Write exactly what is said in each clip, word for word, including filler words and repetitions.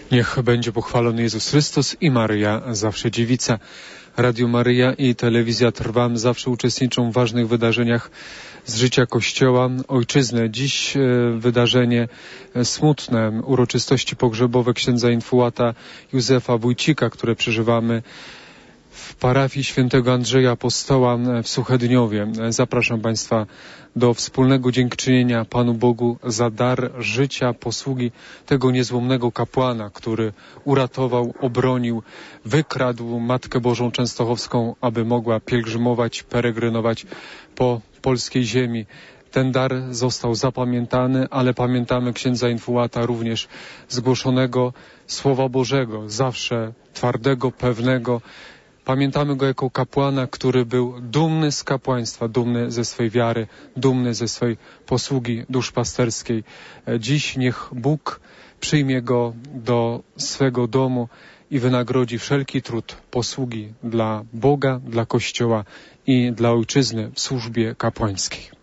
Niech będzie pochwalony Jezus Chrystus i Maryja, zawsze dziewica. Radio Maryja i Telewizja Trwam zawsze uczestniczą w ważnych wydarzeniach z życia Kościoła, ojczyzny. Dziś e, wydarzenie e, smutne, uroczystości pogrzebowe księdza infułata Józefa Wójcika, które przeżywamy w parafii świętego Andrzeja Apostoła w Suchedniowie. Zapraszam Państwa do wspólnego dziękczynienia Panu Bogu za dar życia, posługi tego niezłomnego kapłana, który uratował, obronił, wykradł Matkę Bożą Częstochowską, aby mogła pielgrzymować, peregrynować po polskiej ziemi. Ten dar został zapamiętany, ale pamiętamy księdza infułata również zgłoszonego Słowa Bożego, zawsze twardego, pewnego. Pamiętamy go jako kapłana, który był dumny z kapłaństwa, dumny ze swej wiary, dumny ze swej posługi duszpasterskiej. Dziś niech Bóg przyjmie go do swego domu i wynagrodzi wszelki trud posługi dla Boga, dla Kościoła i dla ojczyzny w służbie kapłańskiej.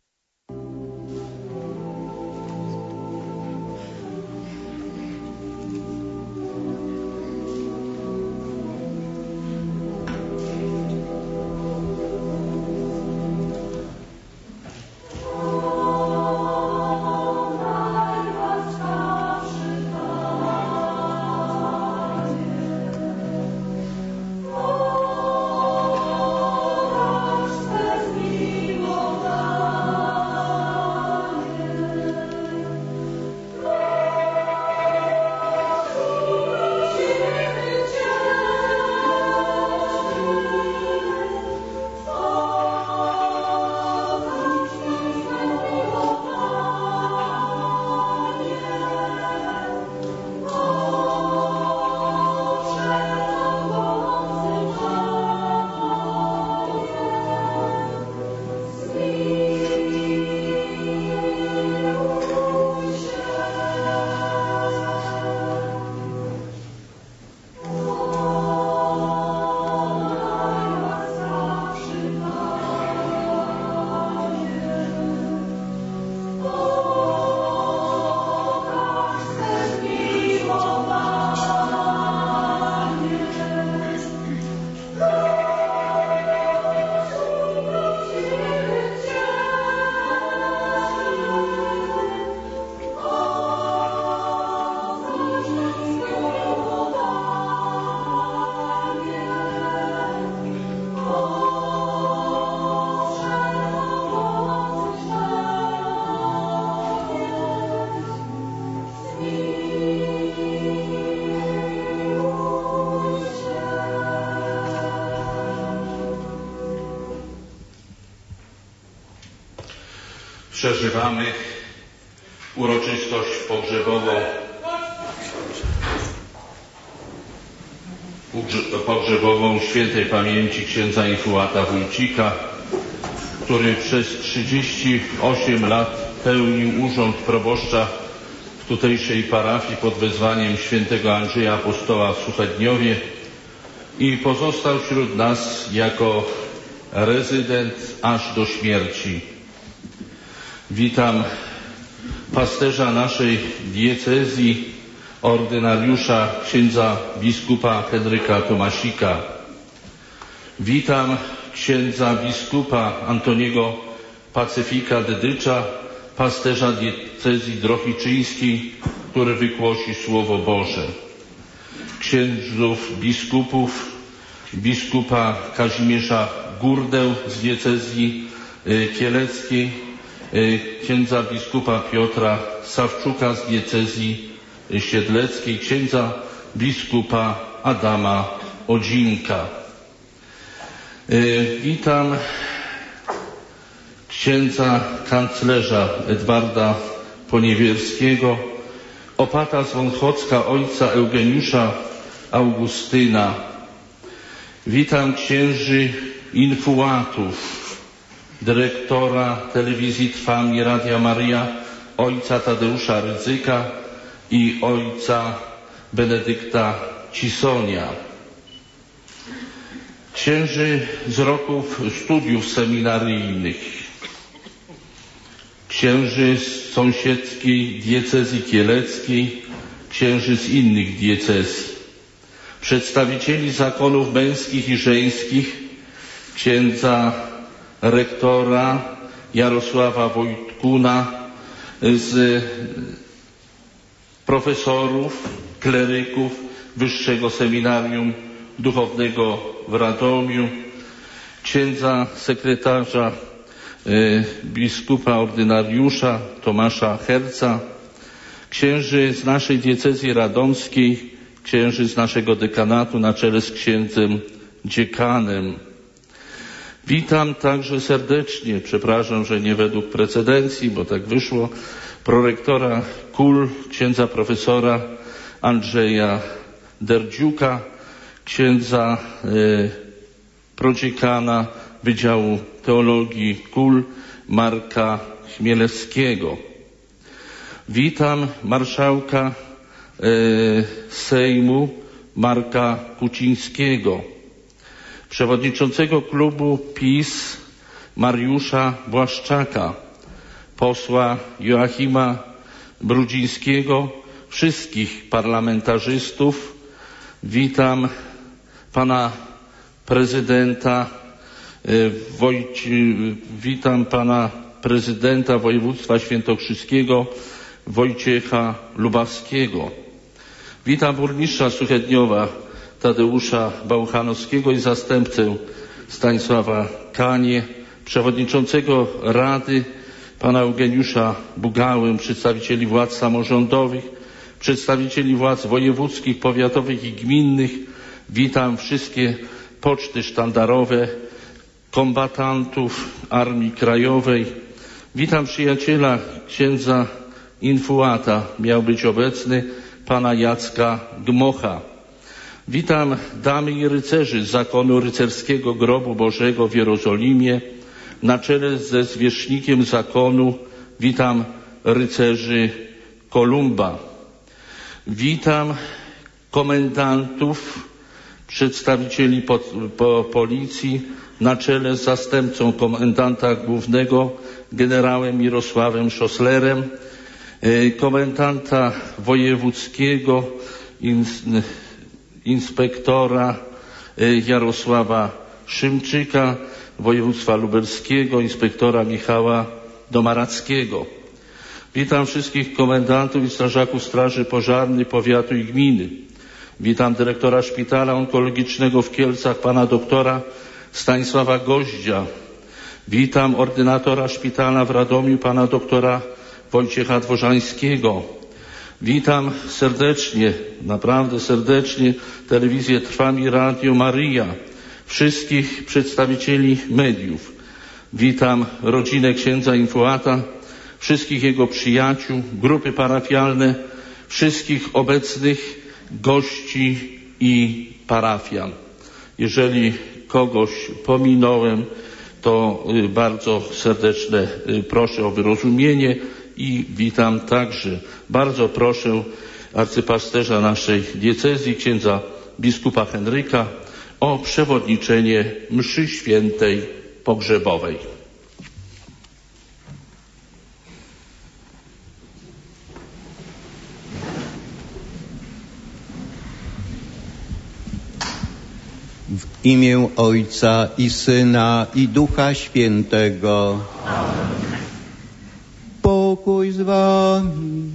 Przeżywamy uroczystość pogrzebową pogrzebową świętej pamięci księdza infułata Wójcika, który przez trzydzieści osiem lat pełnił urząd proboszcza w tutejszej parafii pod wezwaniem świętego Andrzeja Apostoła w Suchedniowie i pozostał wśród nas jako rezydent aż do śmierci. Witam pasterza naszej diecezji, ordynariusza księdza biskupa Henryka Tomasika. Witam księdza biskupa Antoniego Pacyfika Dedycza, pasterza diecezji drohiczyńskiej, który wygłosi Słowo Boże. Księdzów biskupów, biskupa Kazimierza Gurdę z diecezji kieleckiej, księdza biskupa Piotra Sawczuka z diecezji siedleckiej, księdza biskupa Adama Odzinka. Witam księdza kanclerza Edwarda Poniewierskiego, opata z Wąchocka ojca Eugeniusza Augustyna. Witam księży infułatów, dyrektora telewizji Trwam i Radia Maryja, ojca Tadeusza Rydzyka i ojca Benedykta Cisonia. Księży z roków studiów seminaryjnych, księży z sąsiedzkiej diecezji kieleckiej, księży z innych diecezji, przedstawicieli zakonów męskich i żeńskich, księdza rektora Jarosława Wojtkuna, z profesorów, kleryków Wyższego Seminarium Duchownego w Radomiu, księdza sekretarza y, biskupa ordynariusza Tomasza Herca, księży z naszej diecezji radomskiej, księży z naszego dekanatu na czele z księdzem dziekanem. Witam także serdecznie, przepraszam, że nie według precedencji, bo tak wyszło, prorektora KUL, księdza profesora Andrzeja Derdziuka, księdza y, prodziekana Wydziału Teologii KUL Marka Chmielewskiego. Witam marszałka y, Sejmu Marka Kucińskiego, przewodniczącego klubu PiS Mariusza Błaszczaka, posła Joachima Brudzińskiego, wszystkich parlamentarzystów. Witam pana prezydenta Wojci... witam pana prezydenta województwa świętokrzyskiego Wojciecha Lubawskiego. Witam burmistrza Suchedniowa Tadeusza Bałchanowskiego i zastępcę Stanisława Kanie, przewodniczącego Rady pana Eugeniusza Bugałę, przedstawicieli władz samorządowych, przedstawicieli władz wojewódzkich, powiatowych i gminnych. Witam wszystkie poczty sztandarowe, kombatantów Armii Krajowej. Witam przyjaciela księdza infuata, miał być obecny, pana Jacka Gmocha. Witam damy i rycerzy z zakonu rycerskiego Grobu Bożego w Jerozolimie. Na czele ze zwierzchnikiem zakonu witam rycerzy Kolumba. Witam komendantów, przedstawicieli po, po policji na czele z zastępcą komendanta głównego generałem Mirosławem Szoslerem, komendanta wojewódzkiego, ins, inspektora Jarosława Szymczyka, województwa lubelskiego, inspektora Michała Domarackiego. Witam wszystkich komendantów i strażaków Straży Pożarnej powiatu i gminy. Witam dyrektora Szpitala Onkologicznego w Kielcach, pana doktora Stanisława Goździa. Witam ordynatora szpitala w Radomiu, pana doktora Wojciecha Dworzańskiego. Witam serdecznie, naprawdę serdecznie telewizję Trwam i Radio Maryja, wszystkich przedstawicieli mediów. Witam rodzinę księdza infuata, wszystkich jego przyjaciół, grupy parafialne, wszystkich obecnych gości i parafian. Jeżeli kogoś pominąłem, to bardzo serdeczne proszę o wyrozumienie i witam także, bardzo proszę arcypasterza naszej diecezji, księdza biskupa Henryka, o przewodniczenie mszy świętej pogrzebowej. W imię Ojca i Syna i Ducha Świętego. Amen. Pokój z wami.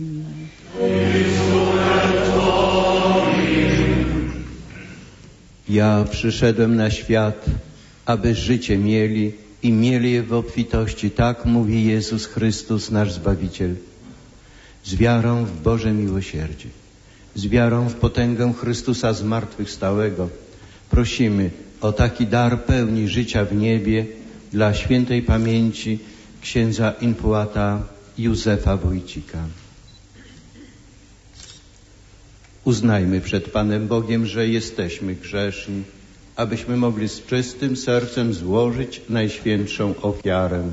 Ja przyszedłem na świat, aby życie mieli i mieli je w obfitości. Tak mówi Jezus Chrystus, nasz Zbawiciel. Z wiarą w Boże miłosierdzie, z wiarą w potęgę Chrystusa zmartwychwstałego, prosimy o taki dar pełni życia w niebie dla świętej pamięci księdza infuata Józefa Wójcika. Uznajmy przed Panem Bogiem, że jesteśmy grzeszni, abyśmy mogli z czystym sercem złożyć najświętszą ofiarę.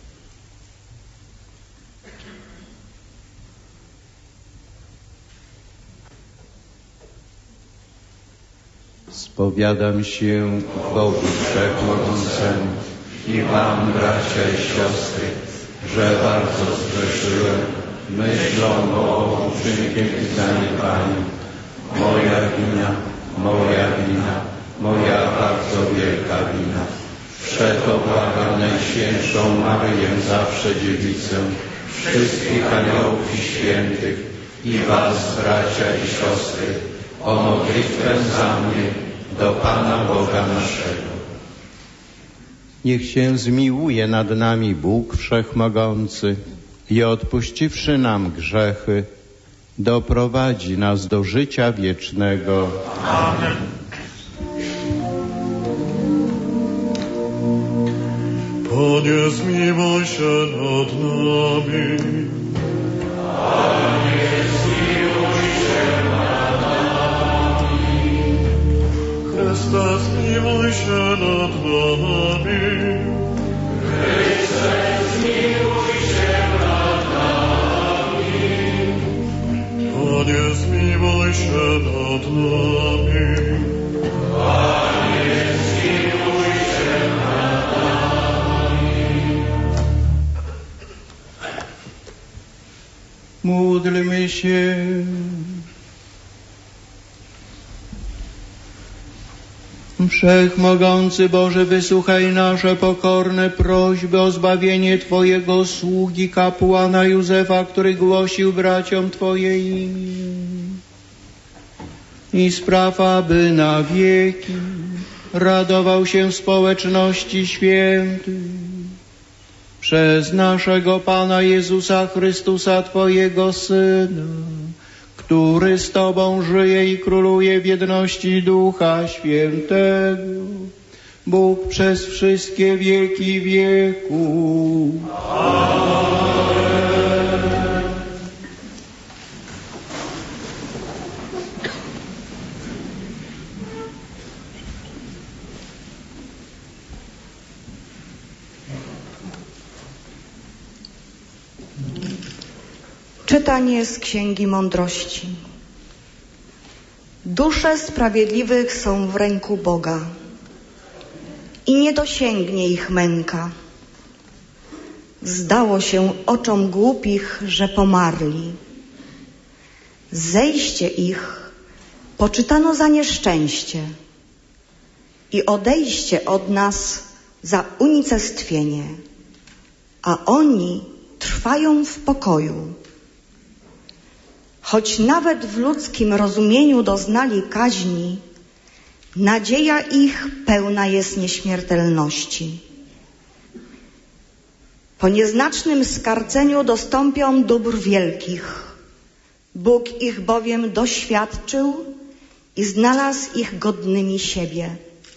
Spowiadam się Bogu Wszechmogącemu i wam, bracia i siostry, że bardzo zgrzeszyłem myślą, mową, uczynkiem i zaniedbaniem. Moja wina, moja wina, moja bardzo wielka wina. Przeto błagam Najświętszą Maryję, zawsze Dziewicę, wszystkich aniołów i świętych i was, bracia i siostry, o modlitwę za mnie do Pana Boga naszego. Niech się zmiłuje nad nami Bóg Wszechmogący i odpuściwszy nam grzechy, doprowadzi nas do życia wiecznego. Amen. Panie, zmiłuj się nad nami. Panie, zmiłuj się nad nami. Chryste, zmiłuj się nad nami. Chryste, zmiłuj się nad nami. Panie, zmiłuj się nad nami. Panie, zmiłuj się nad nami. Módlmy się. Wszechmogący Boże, wysłuchaj nasze pokorne prośby o zbawienie Twojego sługi kapłana Józefa, który głosił braciom Twoje imię. I spraw, aby na wieki radował się w społeczności świętych. Przez naszego Pana Jezusa Chrystusa, Twojego Syna, który z Tobą żyje i króluje w jedności Ducha Świętego, Bóg przez wszystkie wieki wieków. Amen. Czytanie z Księgi Mądrości. Dusze sprawiedliwych są w ręku Boga i nie dosięgnie ich męka. Zdało się oczom głupich, że pomarli. Zejście ich poczytano za nieszczęście i odejście od nas za unicestwienie, a oni trwają w pokoju. Choć nawet w ludzkim rozumieniu doznali kaźni, nadzieja ich pełna jest nieśmiertelności. Po nieznacznym skarceniu dostąpią dóbr wielkich. Bóg ich bowiem doświadczył i znalazł ich godnymi siebie.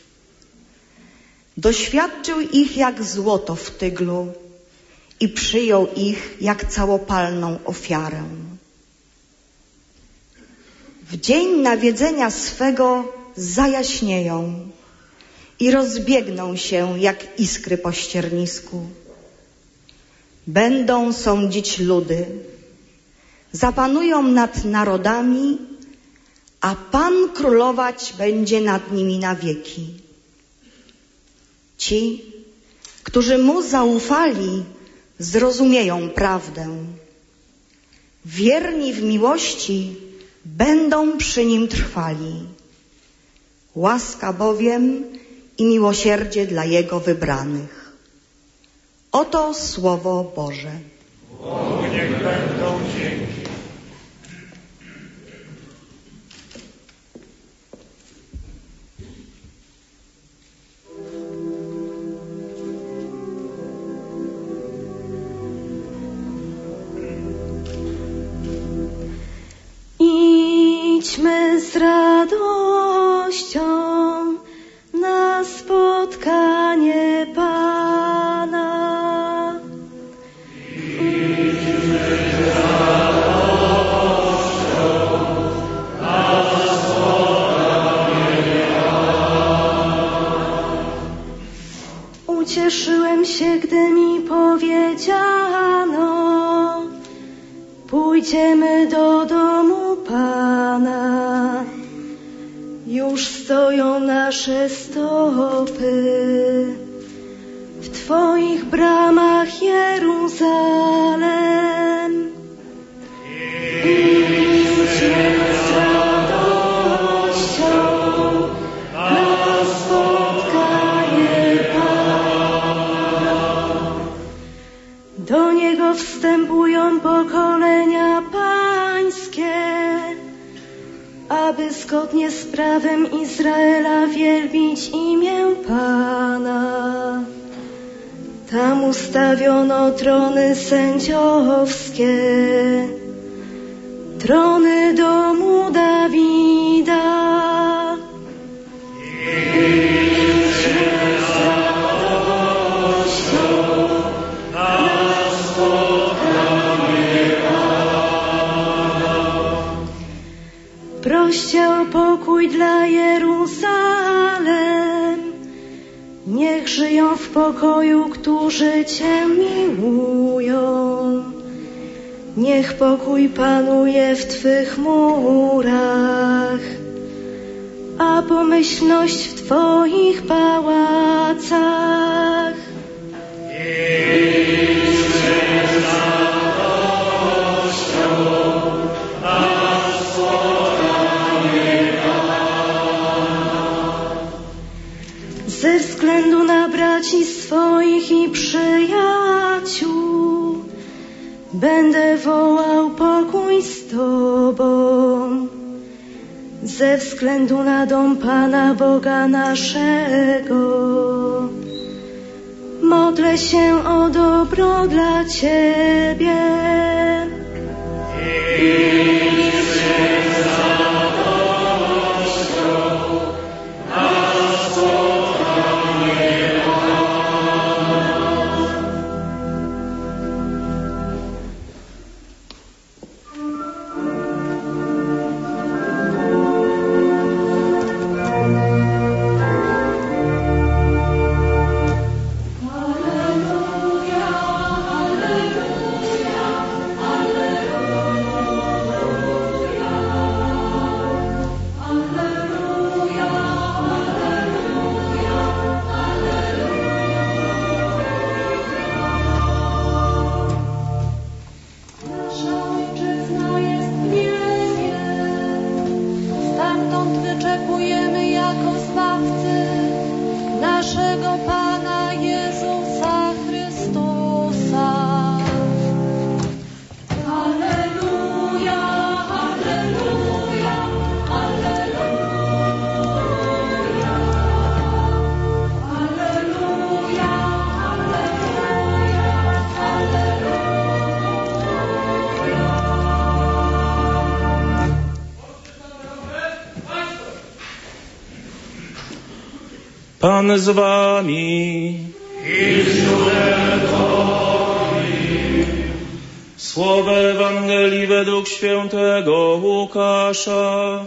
Doświadczył ich jak złoto w tyglu i przyjął ich jak całopalną ofiarę. W dzień nawiedzenia swego zajaśnieją i rozbiegną się jak iskry po ściernisku. Będą sądzić ludy, zapanują nad narodami, a Pan królować będzie nad nimi na wieki. Ci, którzy Mu zaufali, zrozumieją prawdę. Wierni w miłości będą przy Nim trwali. Łaska bowiem i miłosierdzie dla Jego wybranych. Oto Słowo Boże. Bogu niech będą dzięki. Idźmy z radością na spotkanie Pana. Idźmy z radością na spotkanie Pana. Ucieszyłem się, gdy mi powiedziano: pójdziemy do domu Pana. Już stoją nasze stopy w Twoich bramach, Jeruzalem. aby zgodnie z prawem Izraela wielbić imię Pana. Tam ustawiono trony sędziowskie, trony domu Dawida. Proście o pokój dla Jeruzalem. Niech żyją w pokoju, którzy Cię miłują. Niech pokój panuje w Twych murach, a pomyślność w Twoich pałacach. Ze względu na braci swoich i przyjaciół będę wołał pokój z Tobą. Ze względu na dom Pana Boga naszego modlę się o dobro dla Ciebie. Pan z wami. I z duchem Twoim. Słowo Ewangelii według świętego Łukasza.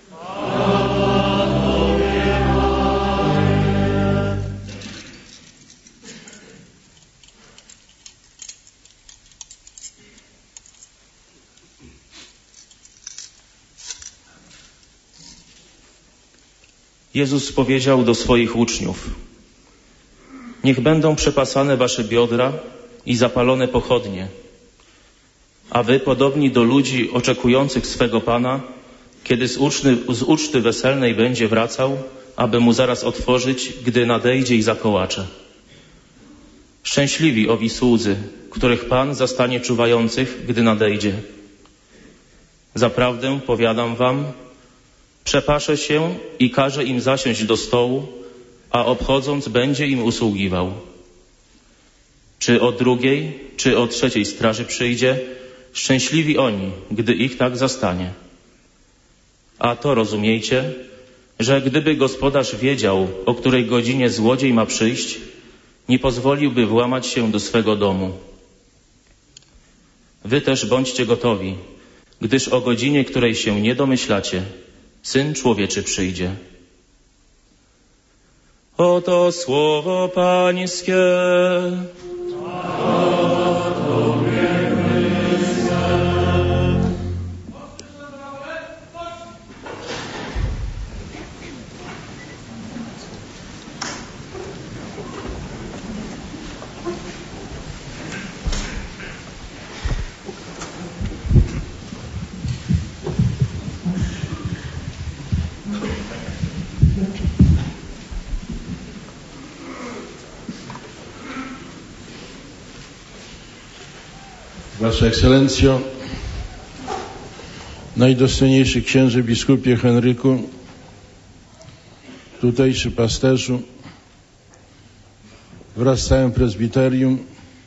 Jezus powiedział do swoich uczniów: niech będą przepasane wasze biodra i zapalone pochodnie, a wy podobni do ludzi oczekujących swego Pana, kiedy z uczty, z uczty weselnej będzie wracał, aby mu zaraz otworzyć, gdy nadejdzie i zakołacze. Szczęśliwi owi słudzy, których Pan zastanie czuwających, gdy nadejdzie. Zaprawdę powiadam wam, przepaszę się i każę im zasiąść do stołu, a obchodząc będzie im usługiwał. Czy o drugiej, czy o trzeciej straży przyjdzie, szczęśliwi oni, gdy ich tak zastanie. A to rozumiejcie, że gdyby gospodarz wiedział, o której godzinie złodziej ma przyjść, nie pozwoliłby włamać się do swego domu. Wy też bądźcie gotowi, gdyż o godzinie, której się nie domyślacie, Syn Człowieczy przyjdzie. Oto słowo Pańskie. Wasza Ekscelencjo, Najdostojniejszy księże biskupie Henryku, tutejszy pasterzu, wraz z całym prezbiterium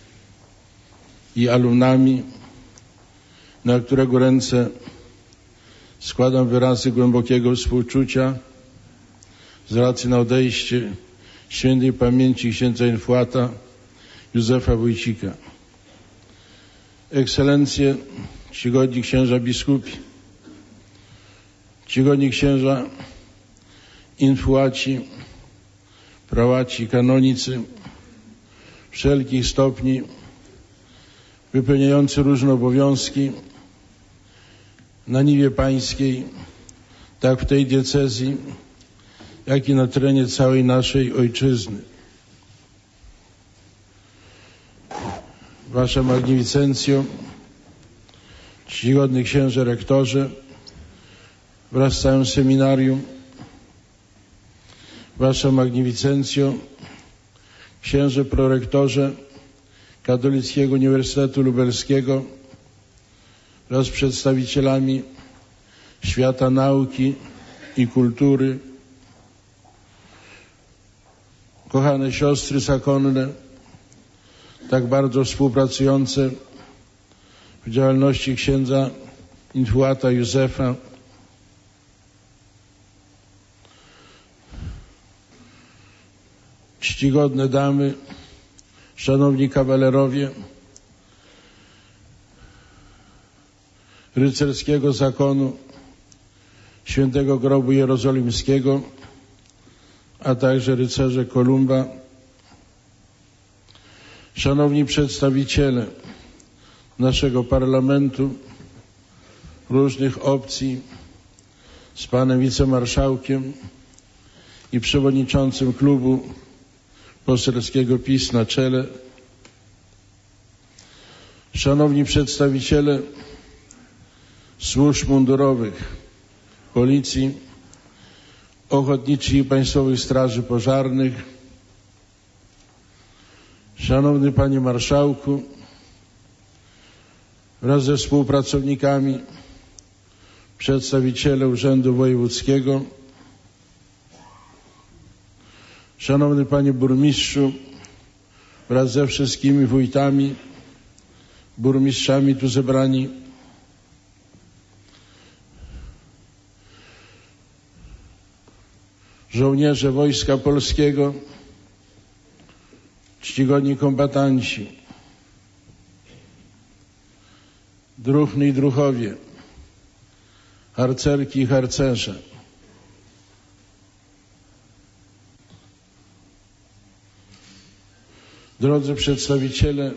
i alumnami, na którego ręce składam wyrazy głębokiego współczucia z racji na odejście świętej pamięci księdza infłata Józefa Wójcika. Ekscelencje, czcigodni księża biskupi, czcigodni księża infłaci, prałaci, kanonicy wszelkich stopni, wypełniający różne obowiązki na niwie pańskiej, tak w tej diecezji, jak i na terenie całej naszej ojczyzny. Wasza Magnificencjo, czcigodny księże rektorze, wraz z całym seminarium, Wasza Magnificencjo, księże prorektorze Katolickiego Uniwersytetu Lubelskiego wraz z przedstawicielami świata nauki i kultury, kochane siostry zakonne, tak bardzo współpracujące w działalności księdza infłata Józefa, czcigodne damy, szanowni kawalerowie rycerskiego zakonu Świętego Grobu Jerozolimskiego, a także rycerze Kolumba, szanowni przedstawiciele naszego parlamentu, różnych opcji, z panem wicemarszałkiem i przewodniczącym klubu poselskiego PiS na czele, szanowni przedstawiciele służb mundurowych, policji, ochotniczych i państwowych straży pożarnych, szanowny panie marszałku, wraz ze współpracownikami, przedstawiciele Urzędu Wojewódzkiego, szanowny panie burmistrzu, wraz ze wszystkimi wójtami, burmistrzami tu zebrani, żołnierze Wojska Polskiego, czcigodni kombatanci, druhny i druhowie, harcerki i harcerze, drodzy przedstawiciele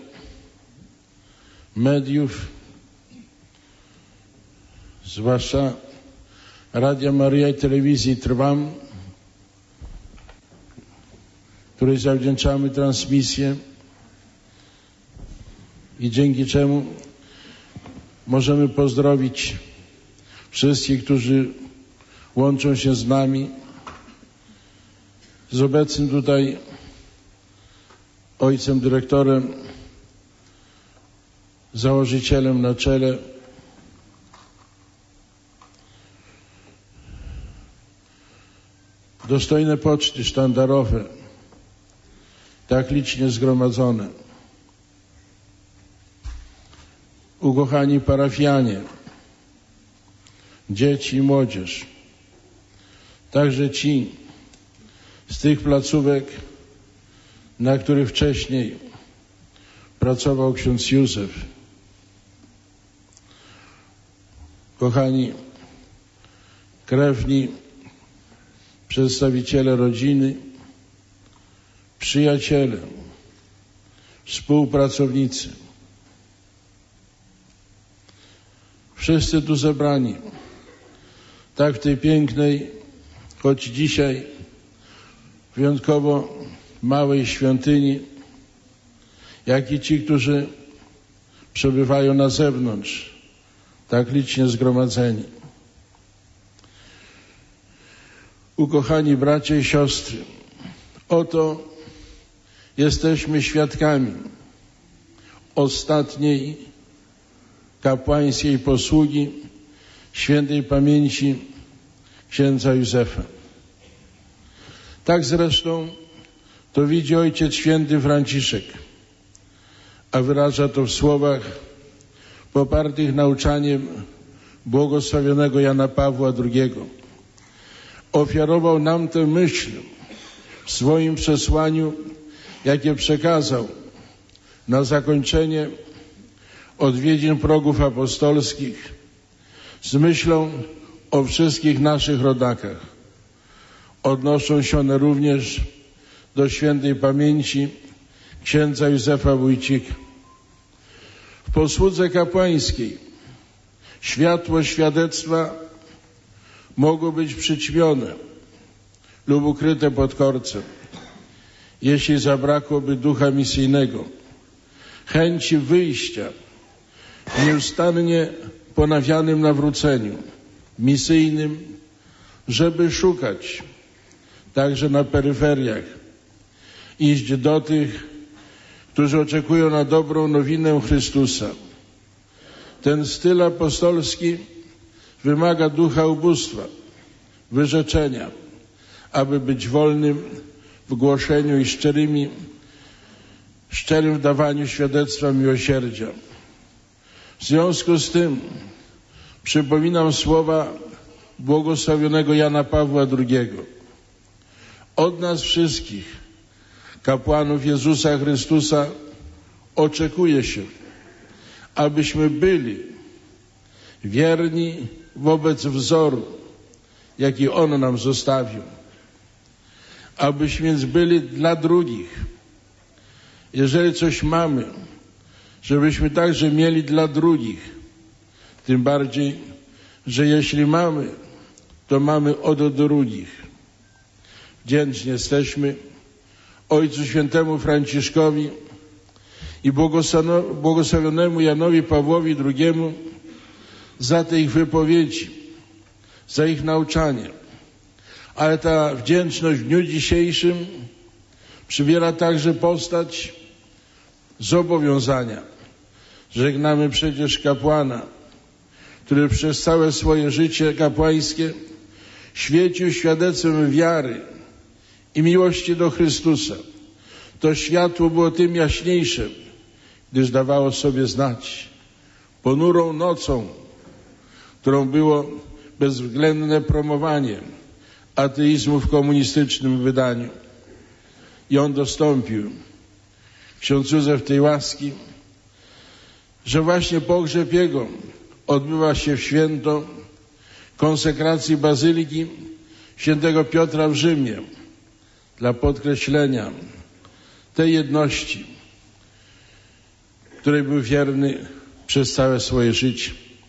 mediów, zwłaszcza Radia Maryja i Telewizji Trwam, której zawdzięczamy transmisję i dzięki czemu możemy pozdrowić wszystkich, którzy łączą się z nami, z obecnym tutaj ojcem dyrektorem, założycielem na czele, dostojne poczty sztandarowe, tak licznie zgromadzone, ukochani parafianie, dzieci i młodzież, także ci z tych placówek, na których wcześniej pracował ksiądz Józef. Kochani krewni, przedstawiciele rodziny, przyjaciele, współpracownicy, wszyscy tu zebrani, tak w tej pięknej, choć dzisiaj wyjątkowo małej świątyni, jak i ci, którzy przebywają na zewnątrz, tak licznie zgromadzeni. Ukochani bracia i siostry, oto jesteśmy świadkami ostatniej kapłańskiej posługi świętej pamięci księdza Józefa. Tak zresztą to widzi Ojciec Święty Franciszek, a wyraża to w słowach popartych nauczaniem błogosławionego Jana Pawła drugiego. Ofiarował nam tę myśl w swoim przesłaniu, jakie przekazał na zakończenie odwiedzin progów apostolskich z myślą o wszystkich naszych rodakach. Odnoszą się one również do świętej pamięci księdza Józefa Wójcika. W posłudze kapłańskiej światło świadectwa mogło być przyćmione lub ukryte pod korcem, jeśli zabrakłoby ducha misyjnego, chęci wyjścia w nieustannie ponawianym nawróceniu misyjnym, żeby szukać także na peryferiach, iść do tych, którzy oczekują na dobrą nowinę Chrystusa. Ten styl apostolski wymaga ducha ubóstwa, wyrzeczenia, aby być wolnym w głoszeniu i szczerymi, szczerym w dawaniu świadectwa miłosierdzia. W związku z tym przypominam słowa błogosławionego Jana Pawła drugiego. Od nas wszystkich, kapłanów Jezusa Chrystusa, oczekuje się, abyśmy byli wierni wobec wzoru, jaki On nam zostawił. Abyśmy więc byli dla drugich. Jeżeli coś mamy, żebyśmy także mieli dla drugich. Tym bardziej, że jeśli mamy, to mamy od drugich. Wdzięczni jesteśmy Ojcu Świętemu Franciszkowi i błogosławionemu Janowi Pawłowi drugiemu za te ich wypowiedzi, za ich nauczanie. Ale ta wdzięczność w dniu dzisiejszym przybiera także postać zobowiązania. Żegnamy przecież kapłana, który przez całe swoje życie kapłańskie świecił świadectwem wiary i miłości do Chrystusa. To światło było tym jaśniejsze, gdyż dawało sobie znać ponurą nocą, którą było bezwzględne promowanie ateizmu w komunistycznym wydaniu. I on dostąpił, ksiądz Józef, tej łaski, że właśnie pogrzeb jego odbywa się w święto konsekracji Bazyliki świętego Piotra w Rzymie dla podkreślenia tej jedności, której był wierny przez całe swoje życie.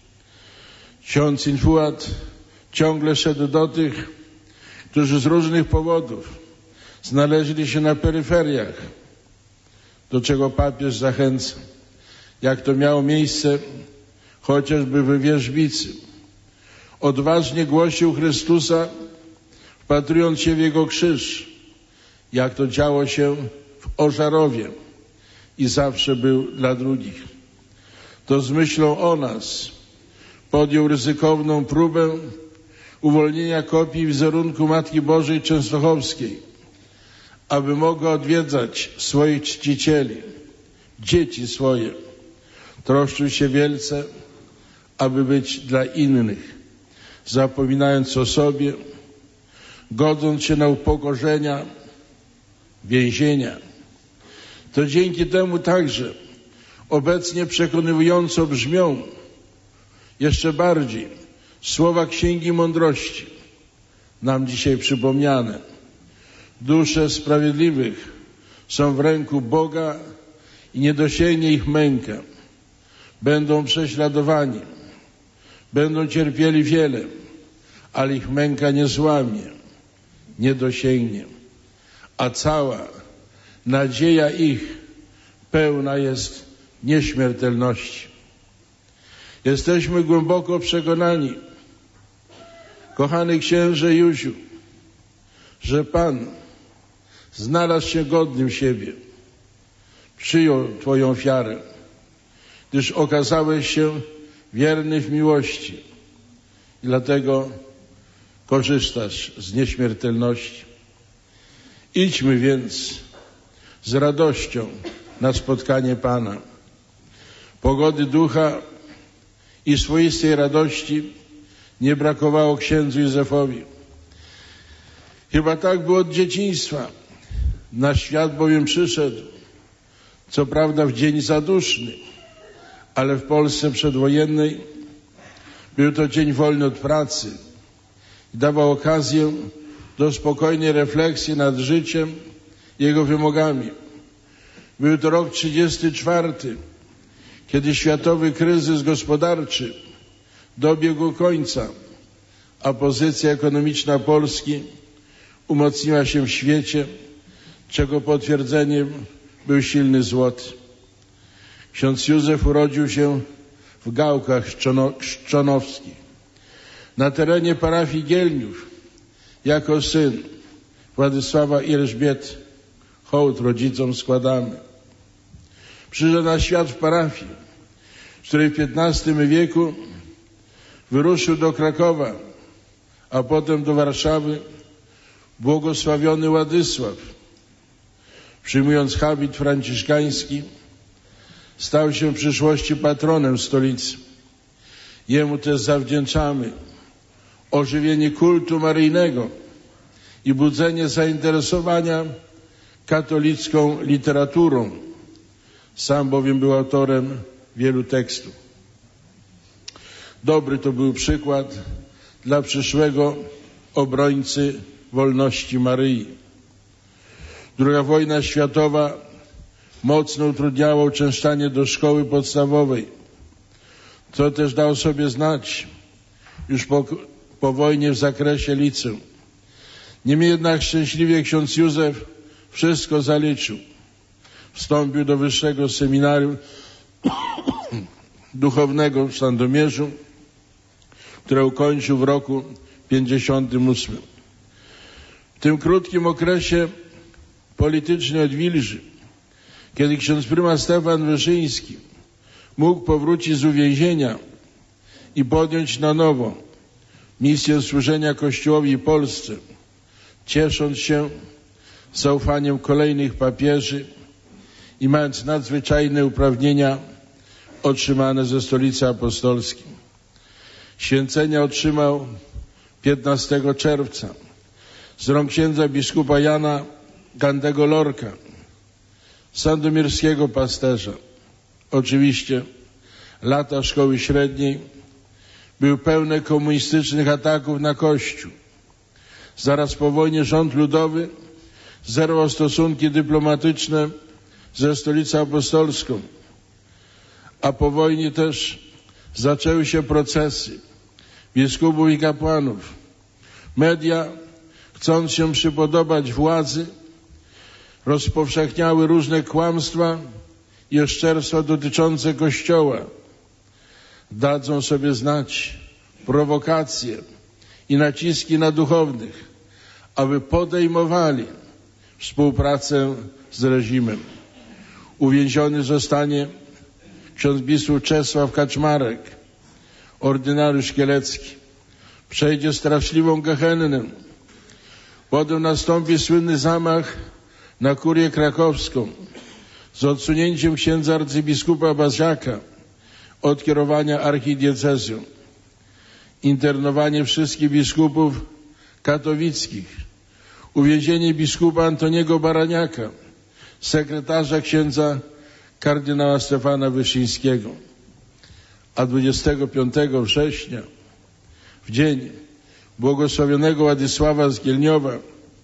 Ksiądz Infuat ciągle szedł do tych, którzy z różnych powodów znaleźli się na peryferiach, do czego papież zachęca, jak to miało miejsce chociażby we Wierzbicy. Odważnie głosił Chrystusa, wpatrując się w Jego krzyż, jak to działo się w Ożarowie i zawsze był dla drugich. To z myślą o nas podjął ryzykowną próbę uwolnienia kopii wizerunku Matki Bożej Częstochowskiej, aby mogła odwiedzać swoich czcicieli, dzieci swoje. Troszczył się wielce, aby być dla innych, zapominając o sobie, godząc się na upokorzenia, więzienia. To dzięki temu także obecnie przekonywująco brzmią jeszcze bardziej słowa Księgi Mądrości, nam dzisiaj przypomniane. Dusze sprawiedliwych są w ręku Boga i nie dosięgnie ich męka. Będą prześladowani, będą cierpieli wiele, ale ich męka nie złamie, nie dosięgnie. A cała nadzieja ich pełna jest nieśmiertelności. Jesteśmy głęboko przekonani, kochany księże Józiu, że Pan znalazł się godnym siebie, przyjął Twoją ofiarę, gdyż okazałeś się wierny w miłości. dlatego korzystasz z nieśmiertelności. Idźmy więc z radością na spotkanie Pana. Pogody ducha i swoistej radości nie brakowało księdzu Józefowi. Chyba tak było od dzieciństwa. Na świat bowiem przyszedł, co prawda w dzień zaduszny, ale w Polsce przedwojennej był to dzień wolny od pracy i dawał okazję do spokojnej refleksji nad życiem i jego wymogami. Był to rok trzydziesty czwarty, kiedy światowy kryzys gospodarczy dobiegł końca, a pozycja ekonomiczna Polski umocniła się w świecie, czego potwierdzeniem był silny złot. Ksiądz Józef urodził się w Gałkach Szczonowskich, na terenie parafii Gielniów, jako syn Władysława i Elżbiety. Hołd rodzicom składamy. Przyszedł na świat w parafii, z której w piętnastym wieku wyruszył do Krakowa, a potem do Warszawy błogosławiony Władysław. Przyjmując habit franciszkański, stał się w przyszłości patronem stolicy. Jemu też zawdzięczamy ożywienie kultu maryjnego i budzenie zainteresowania katolicką literaturą. Sam bowiem był autorem wielu tekstów. Dobry to był przykład dla przyszłego obrońcy wolności Maryi. Druga wojna światowa mocno utrudniała uczęszczanie do szkoły podstawowej, co też dał sobie znać już po, po wojnie w zakresie liceum. Niemniej jednak szczęśliwie ksiądz Józef wszystko zaliczył. Wstąpił do wyższego seminarium duchownego w Sandomierzu, które ukończył w roku pięćdziesiątym ósmym. W tym krótkim okresie politycznej odwilży, kiedy ksiądz prymas Stefan Wyszyński mógł powrócić z uwięzienia i podjąć na nowo misję służenia Kościołowi i Polsce, ciesząc się zaufaniem kolejnych papieży i mając nadzwyczajne uprawnienia otrzymane ze Stolicy Apostolskiej. Święcenia otrzymał piętnastego czerwca z rąk księdza biskupa Jana Gandego Lorka, sandomierskiego pasterza. Oczywiście lata szkoły średniej były pełne komunistycznych ataków na Kościół. Zaraz po wojnie rząd ludowy zerwał stosunki dyplomatyczne ze Stolicą Apostolską, a po wojnie też zaczęły się procesy biskupów i kapłanów. Media, chcąc się przypodobać władzy, rozpowszechniały różne kłamstwa i oszczerstwa dotyczące Kościoła. Dadzą sobie znać prowokacje i naciski na duchownych, aby podejmowali współpracę z reżimem. Uwięziony zostanie ksiądz biskup Czesław Kaczmarek, ordynariusz kielecki. Przejdzie straszliwą gehennę. Potem nastąpi słynny zamach na kurię krakowską z odsunięciem księdza arcybiskupa Baziaka od kierowania archidiecezją. Internowanie wszystkich biskupów katowickich. Uwięzienie biskupa Antoniego Baraniaka, sekretarza księdza kardynała Stefana Wyszyńskiego. A dwudziestego piątego września, w dzień błogosławionego Władysława z Gielniowa,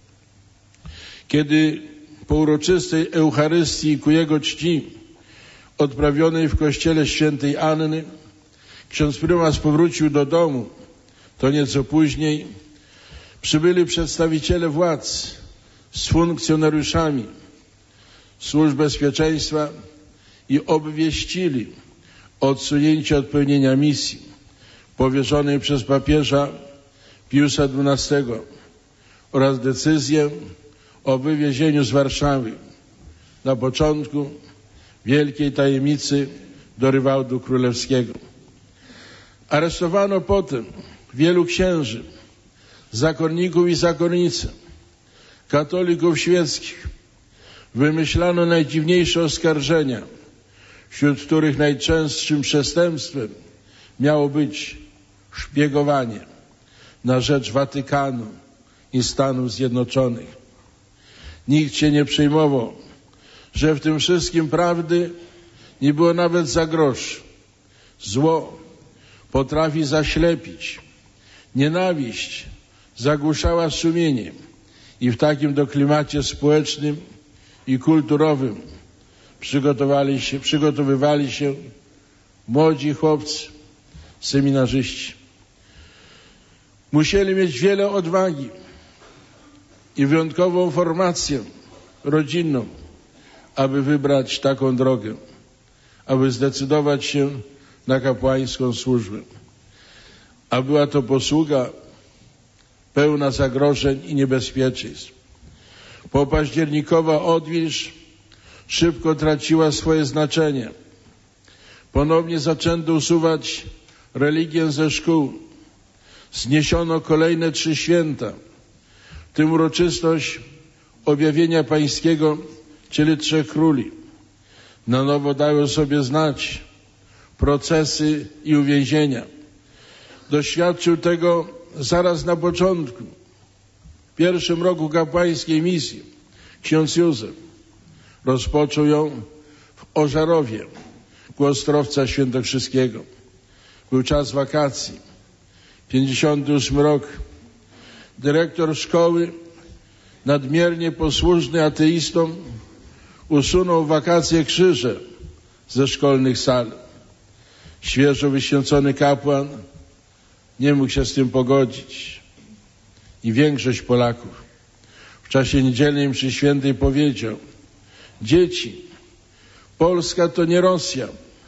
kiedy po uroczystej Eucharystii ku jego czci odprawionej w kościele świętej Anny ksiądz prymas powrócił do domu, to nieco później przybyli przedstawiciele władz z funkcjonariuszami służb bezpieczeństwa i obwieścili odsunięcie od pełnienia misji powierzonej przez papieża Piusa dwunastego oraz decyzję o wywiezieniu z Warszawy na początku wielkiej tajemnicy do rywałdu królewskiego. Aresztowano potem wielu księży, zakonników i zakonnice, katolików świeckich. Wymyślano najdziwniejsze oskarżenia, wśród których najczęstszym przestępstwem miało być szpiegowanie na rzecz Watykanu i Stanów Zjednoczonych. Nikt się nie przejmował, że w tym wszystkim prawdy nie było nawet za grosz. Zło potrafi zaślepić, nienawiść zagłuszała sumienie i w takim do klimacie społecznym i kulturowym przygotowali się, przygotowywali się młodzi chłopcy, seminarzyści. Musieli mieć wiele odwagi i wyjątkową formację rodzinną, aby wybrać taką drogę, aby zdecydować się na kapłańską służbę. A była to posługa pełna zagrożeń i niebezpieczeństw. Popaździernikowa odwilż szybko traciła swoje znaczenie. Ponownie zaczęto usuwać religię ze szkół. Zniesiono kolejne trzy święta, w tym uroczystość objawienia pańskiego, czyli Trzech Króli. Na nowo dały sobie znać procesy i uwięzienia. Doświadczył tego zaraz na początku, w pierwszym roku kapłańskiej misji, ksiądz Józef. Rozpoczął ją w Ożarowie, u Ostrowca Świętokrzyskiego. Był czas wakacji, pięćdziesiąty ósmy rok. Dyrektor szkoły, nadmiernie posłuszny ateistom, usunął w wakacje krzyże ze szkolnych sal. Świeżo wyświęcony kapłan nie mógł się z tym pogodzić. I większość Polaków w czasie niedzielnej mszy świętej powiedział: dzieci, Polska to nie Rosja.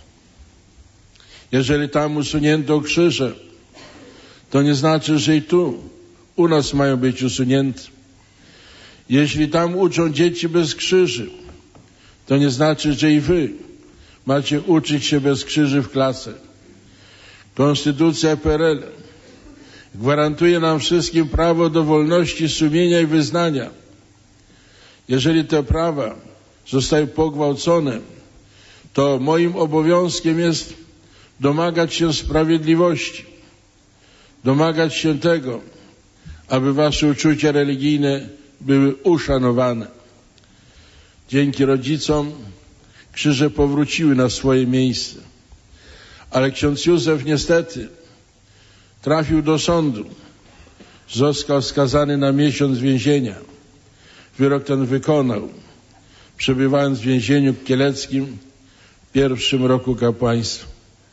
Jeżeli tam usunięto krzyże, to nie znaczy, że i tu u nas mają być usunięte. Jeśli tam uczą dzieci bez krzyży, to nie znaczy, że i wy macie uczyć się bez krzyży w klasę. Konstytucja P R L gwarantuje nam wszystkim prawo do wolności sumienia i wyznania. Jeżeli te prawa zostają pogwałcone, to moim obowiązkiem jest domagać się sprawiedliwości, domagać się tego, aby wasze uczucia religijne były uszanowane. Dzięki rodzicom krzyże powróciły na swoje miejsce. Ale ksiądz Józef niestety trafił do sądu. Został skazany na miesiąc więzienia. Wyrok ten wykonał, przebywając w więzieniu kieleckim w pierwszym roku kapłaństwa.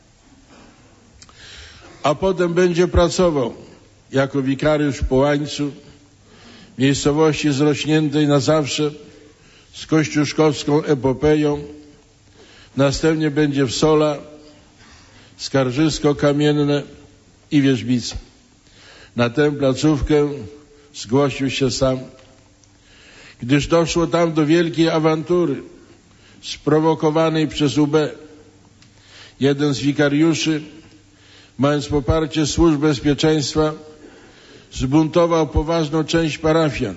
A potem będzie pracował jako wikariusz w Połańcu, miejscowości zrośniętej na zawsze z kościuszkowską epopeją. Następnie będzie w Sola, Skarżysko-Kamienne i Wierzbice. Na tę placówkę zgłosił się sam, gdyż doszło tam do wielkiej awantury sprowokowanej przez U B. Jeden z wikariuszy, mając poparcie służb bezpieczeństwa, zbuntował poważną część parafian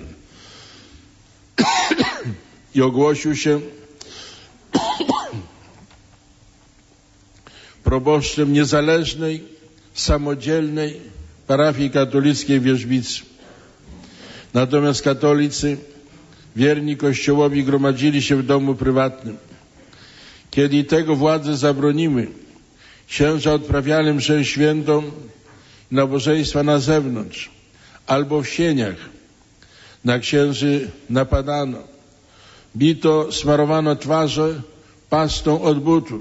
i ogłosił się proboszczem niezależnej, samodzielnej parafii katolickiej w Wierzbicy. Natomiast katolicy wierni Kościołowi gromadzili się w domu prywatnym. Kiedy tego władze zabroniły, księża odprawiali mszę świętą i nabożeństwa na zewnątrz albo w sieniach. Na księży napadano, bito, smarowano twarze pastą od butów.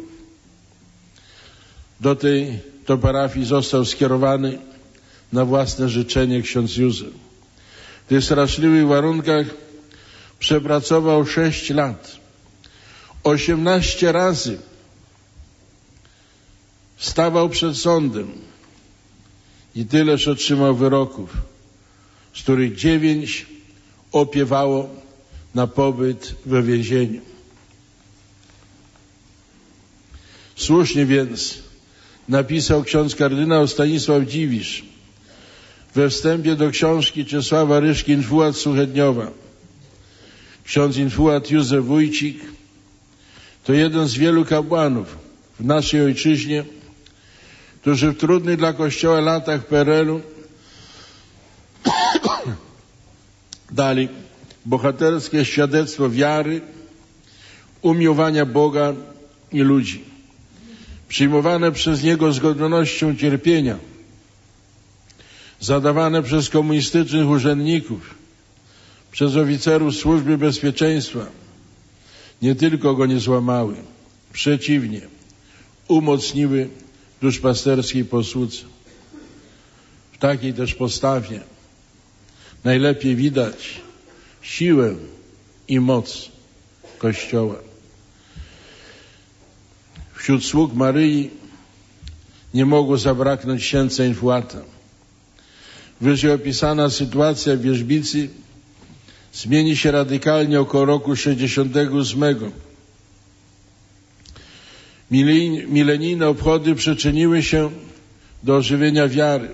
Do tej to parafii został skierowany na własne życzenie ksiądz Józef. W tych straszliwych warunkach przepracował sześć lat. Osiemnaście razy stawał przed sądem i tyleż otrzymał wyroków, z których dziewięć opiewało na pobyt we więzieniu. Słusznie więc napisał ksiądz kardynał Stanisław Dziwisz we wstępie do książki Czesława Ryszki Infuat Suchedniowa. Ksiądz Infuat Józef Wójcik to jeden z wielu kapłanów w naszej ojczyźnie, którzy w trudnych dla Kościoła latach P R L-u dali bohaterskie świadectwo wiary, umiłowania Boga i ludzi, przyjmowane przez Niego z godnością cierpienia, zadawane przez komunistycznych urzędników, przez oficerów Służby Bezpieczeństwa, nie tylko go nie złamały, przeciwnie, umocniły w duszpasterskiej posłudze. W takiej też postawie najlepiej widać siłę i moc Kościoła. Wśród sług Maryi nie mogło zabraknąć księdza Infuata. Wyżej opisana sytuacja w Wierzbicy zmieni się radykalnie około roku sześćdziesiątego ósmego. Milenijne obchody przyczyniły się do ożywienia wiary.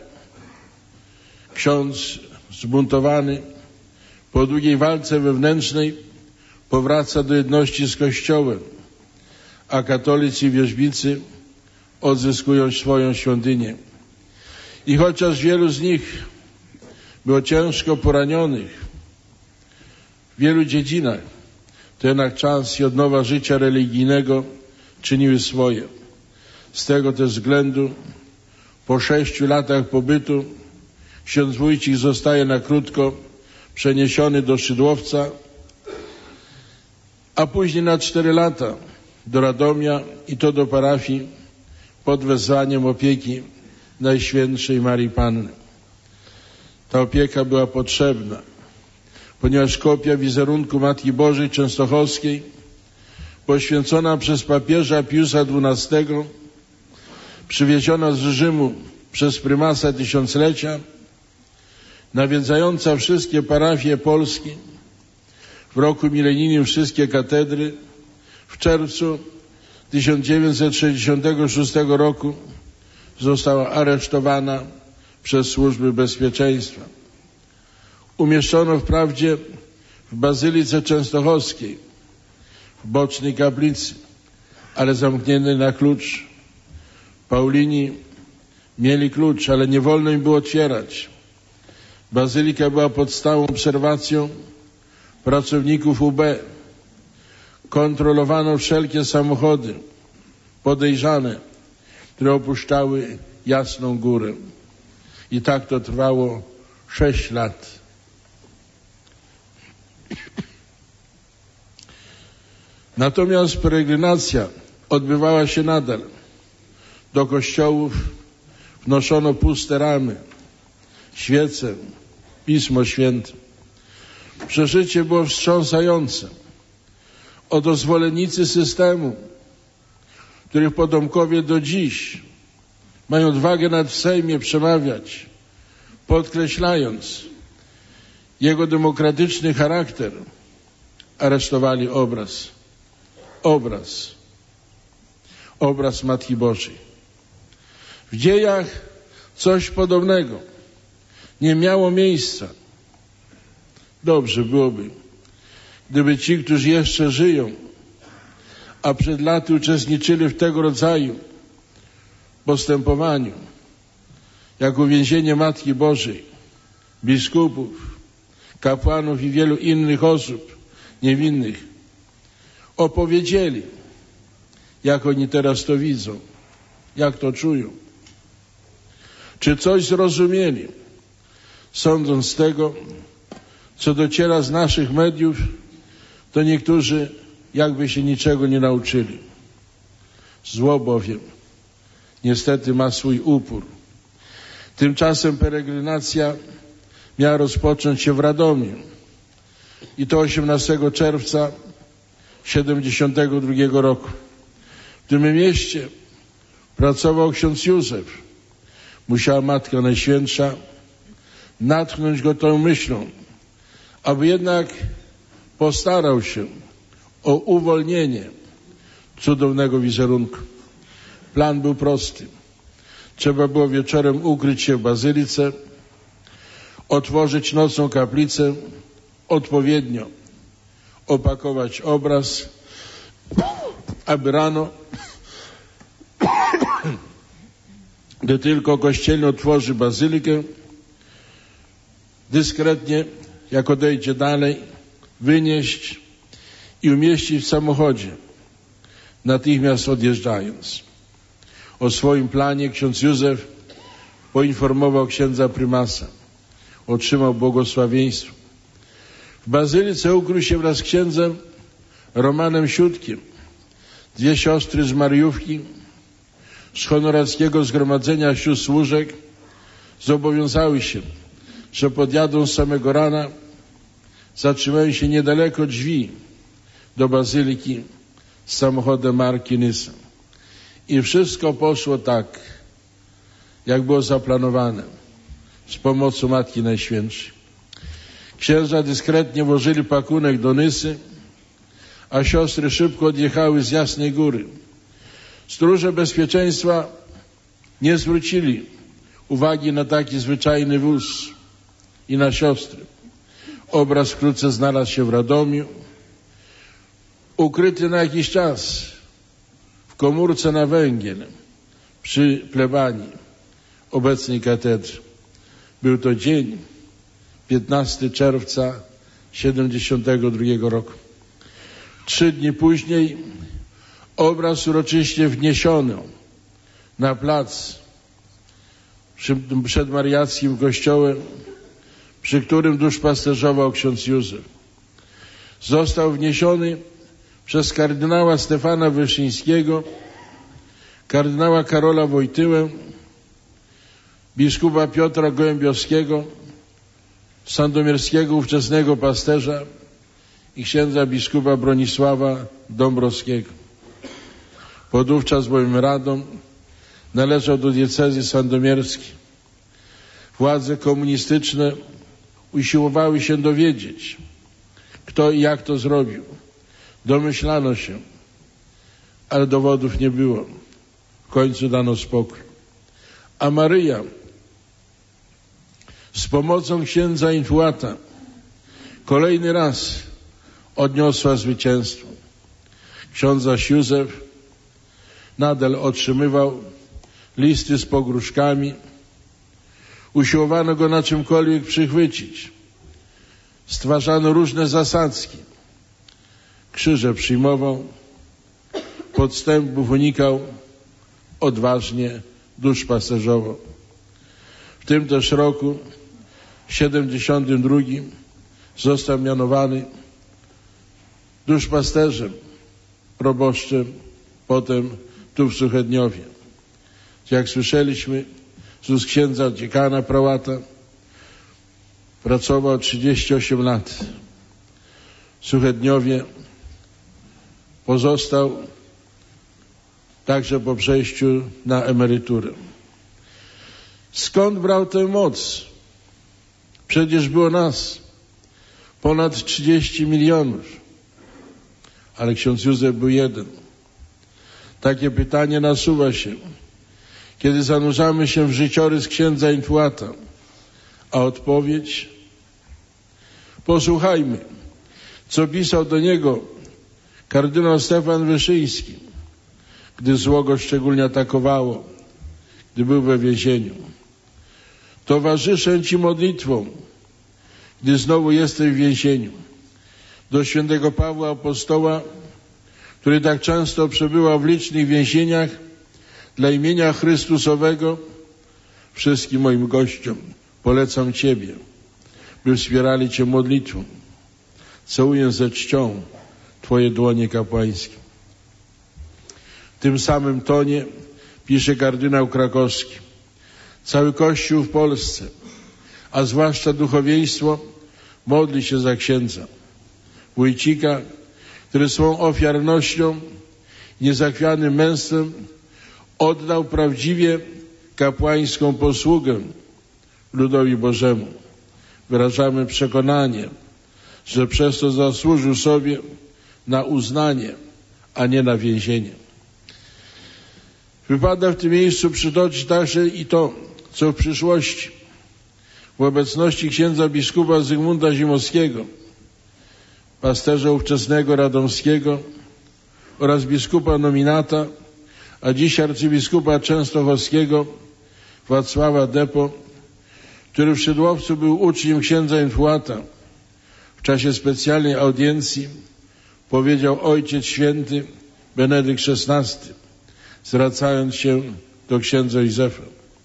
Ksiądz zbuntowany po długiej walce wewnętrznej powraca do jedności z Kościołem, a katolicy wierzbicy odzyskują swoją świątynię. I chociaż wielu z nich było ciężko poranionych w wielu dziedzinach, to jednak czas i odnowa życia religijnego czyniły swoje. Z tego też względu po sześciu latach pobytu ksiądz Wójcik zostaje na krótko przeniesiony do Szydłowca, a później na cztery lata do Radomia i to do parafii pod wezwaniem opieki Najświętszej Marii Panny. Ta opieka była potrzebna, ponieważ kopia wizerunku Matki Bożej Częstochowskiej poświęcona przez papieża Piusa dwunastego, przywieziona z Rzymu przez prymasa tysiąclecia, nawiedzająca wszystkie parafie Polski, w roku milenijnym wszystkie katedry, w czerwcu tysiąc dziewięćset sześćdziesiątego szóstego roku została aresztowana przez służby bezpieczeństwa. Umieszczono wprawdzie w Bazylice Częstochowskiej, w bocznej kaplicy, ale zamkniętej na klucz. Paulini mieli klucz, ale nie wolno im było otwierać. Bazylika była pod stałą obserwacją pracowników U B. Kontrolowano wszelkie samochody podejrzane, które opuszczały Jasną Górę. I tak to trwało sześć lat. Natomiast peregrinacja odbywała się nadal. Do kościołów wnoszono puste ramy, świece, Pismo Święte. Przeżycie było wstrząsające. Oto zwolennicy systemu, których potomkowie do dziś mają odwagę nawet w Sejmie przemawiać, podkreślając jego demokratyczny charakter, aresztowali obraz. Obraz. Obraz Matki Bożej. W dziejach coś podobnego nie miało miejsca. Dobrze byłoby, gdyby ci, którzy jeszcze żyją, a przed laty uczestniczyli w tego rodzaju postępowaniu, jak uwięzienie Matki Bożej, biskupów, kapłanów i wielu innych osób niewinnych, opowiedzieli, jak oni teraz to widzą, jak to czują. Czy coś zrozumieli, sądząc z tego, co dociera z naszych mediów, to niektórzy jakby się niczego nie nauczyli. Zło bowiem niestety ma swój upór. Tymczasem peregrinacja miała rozpocząć się w Radomiu i to osiemnastego czerwca siedemdziesiątego drugiego roku. W tym mieście pracował ksiądz Józef. Musiała Matka Najświętsza natchnąć go tą myślą, aby jednak postarał się o uwolnienie cudownego wizerunku. Plan był prosty. Trzeba było wieczorem ukryć się w bazylice, otworzyć nocną kaplicę, odpowiednio opakować obraz, aby rano, gdy tylko kościelny otworzy bazylikę, dyskretnie, jak odejdzie dalej, wynieść i umieścić w samochodzie, natychmiast odjeżdżając. O swoim planie ksiądz Józef poinformował księdza prymasa. Otrzymał błogosławieństwo. W bazylice ukrył się wraz z księdzem Romanem Siódkiem. Dwie siostry z Mariówki, z honorackiego zgromadzenia sióstr łóżek, zobowiązały się, że podjadą z samego rana, zatrzymają się niedaleko drzwi do bazyliki z samochodem marki Nysa. I wszystko poszło tak, jak było zaplanowane, z pomocą Matki Najświętszej. Księża dyskretnie włożyli pakunek do Nysy, a siostry szybko odjechały z Jasnej Góry. Stróże bezpieczeństwa nie zwrócili uwagi na taki zwyczajny wóz i na siostry. Obraz wkrótce znalazł się w Radomiu, ukryty na jakiś czas w komórce na węgiel przy plebanii obecnej katedry. Był to dzień piętnastego czerwca siedemdziesiątego drugiego roku. Trzy dni później obraz uroczyście wniesiono na plac przed mariackim kościołem, przy którym duszpasterzował ksiądz Józef. Został wniesiony przez kardynała Stefana Wyszyńskiego, kardynała Karola Wojtyłę, biskupa Piotra Gołębiowskiego, sandomierskiego ówczesnego pasterza i księdza biskupa Bronisława Dąbrowskiego. Podówczas bowiem Radom należał do diecezji sandomierskiej. Władze komunistyczne usiłowały się dowiedzieć, kto i jak to zrobił. Domyślano się, ale dowodów nie było. W końcu dano spokój. A Maryja z pomocą księdza Infuata kolejny raz odniosła zwycięstwo. Ksiądz zaś Józef nadal otrzymywał listy z pogróżkami. Usiłowano go na czymkolwiek przychwycić. Stwarzano różne zasadzki. Krzyże przyjmował, podstępów unikał, odważnie duszpasterzował. W tym też roku, siedemdziesiątym drugim, został mianowany duszpasterzem, proboszczem, potem tu w Suchedniowie. Jak słyszeliśmy, z ust księdza dziekana prałata pracował trzydzieści osiem lat. W Suchedniowie pozostał także po przejściu na emeryturę. Skąd brał tę moc? Przecież było nas ponad trzydzieści milionów, ale ksiądz Józef był jeden. Takie pytanie nasuwa się, kiedy zanurzamy się w życiorys księdza Infuata, a odpowiedź? Posłuchajmy, co pisał do niego kardynał Stefan Wyszyński, gdy zło go szczególnie atakowało, gdy był we więzieniu. Towarzyszę Ci modlitwą, gdy znowu jesteś w więzieniu. Do świętego Pawła Apostoła, który tak często przebywał w licznych więzieniach dla imienia Chrystusowego, wszystkim moim gościom polecam Ciebie, by wspierali Cię modlitwą. Całuję ze czcią Twoje dłonie kapłańskie. W tym samym tonie pisze kardynał Krakowski. Cały Kościół w Polsce, a zwłaszcza duchowieństwo, modli się za księdza Wójcika, który swą ofiarnością, niezachwianym męstwem oddał prawdziwie kapłańską posługę ludowi Bożemu. Wyrażamy przekonanie, że przez to zasłużył sobie na uznanie, a nie na więzienie. Wypada w tym miejscu przytoczyć także i to, co w przyszłości w obecności księdza biskupa Zygmunta Zimowskiego, pasterza ówczesnego radomskiego oraz biskupa nominata, a dziś arcybiskupa częstochowskiego Wacława Depo, który w Szydłowcu był uczniem księdza Infłata. W czasie specjalnej audiencji powiedział Ojciec Święty Benedykt szesnasty, zwracając się do księdza Józefa: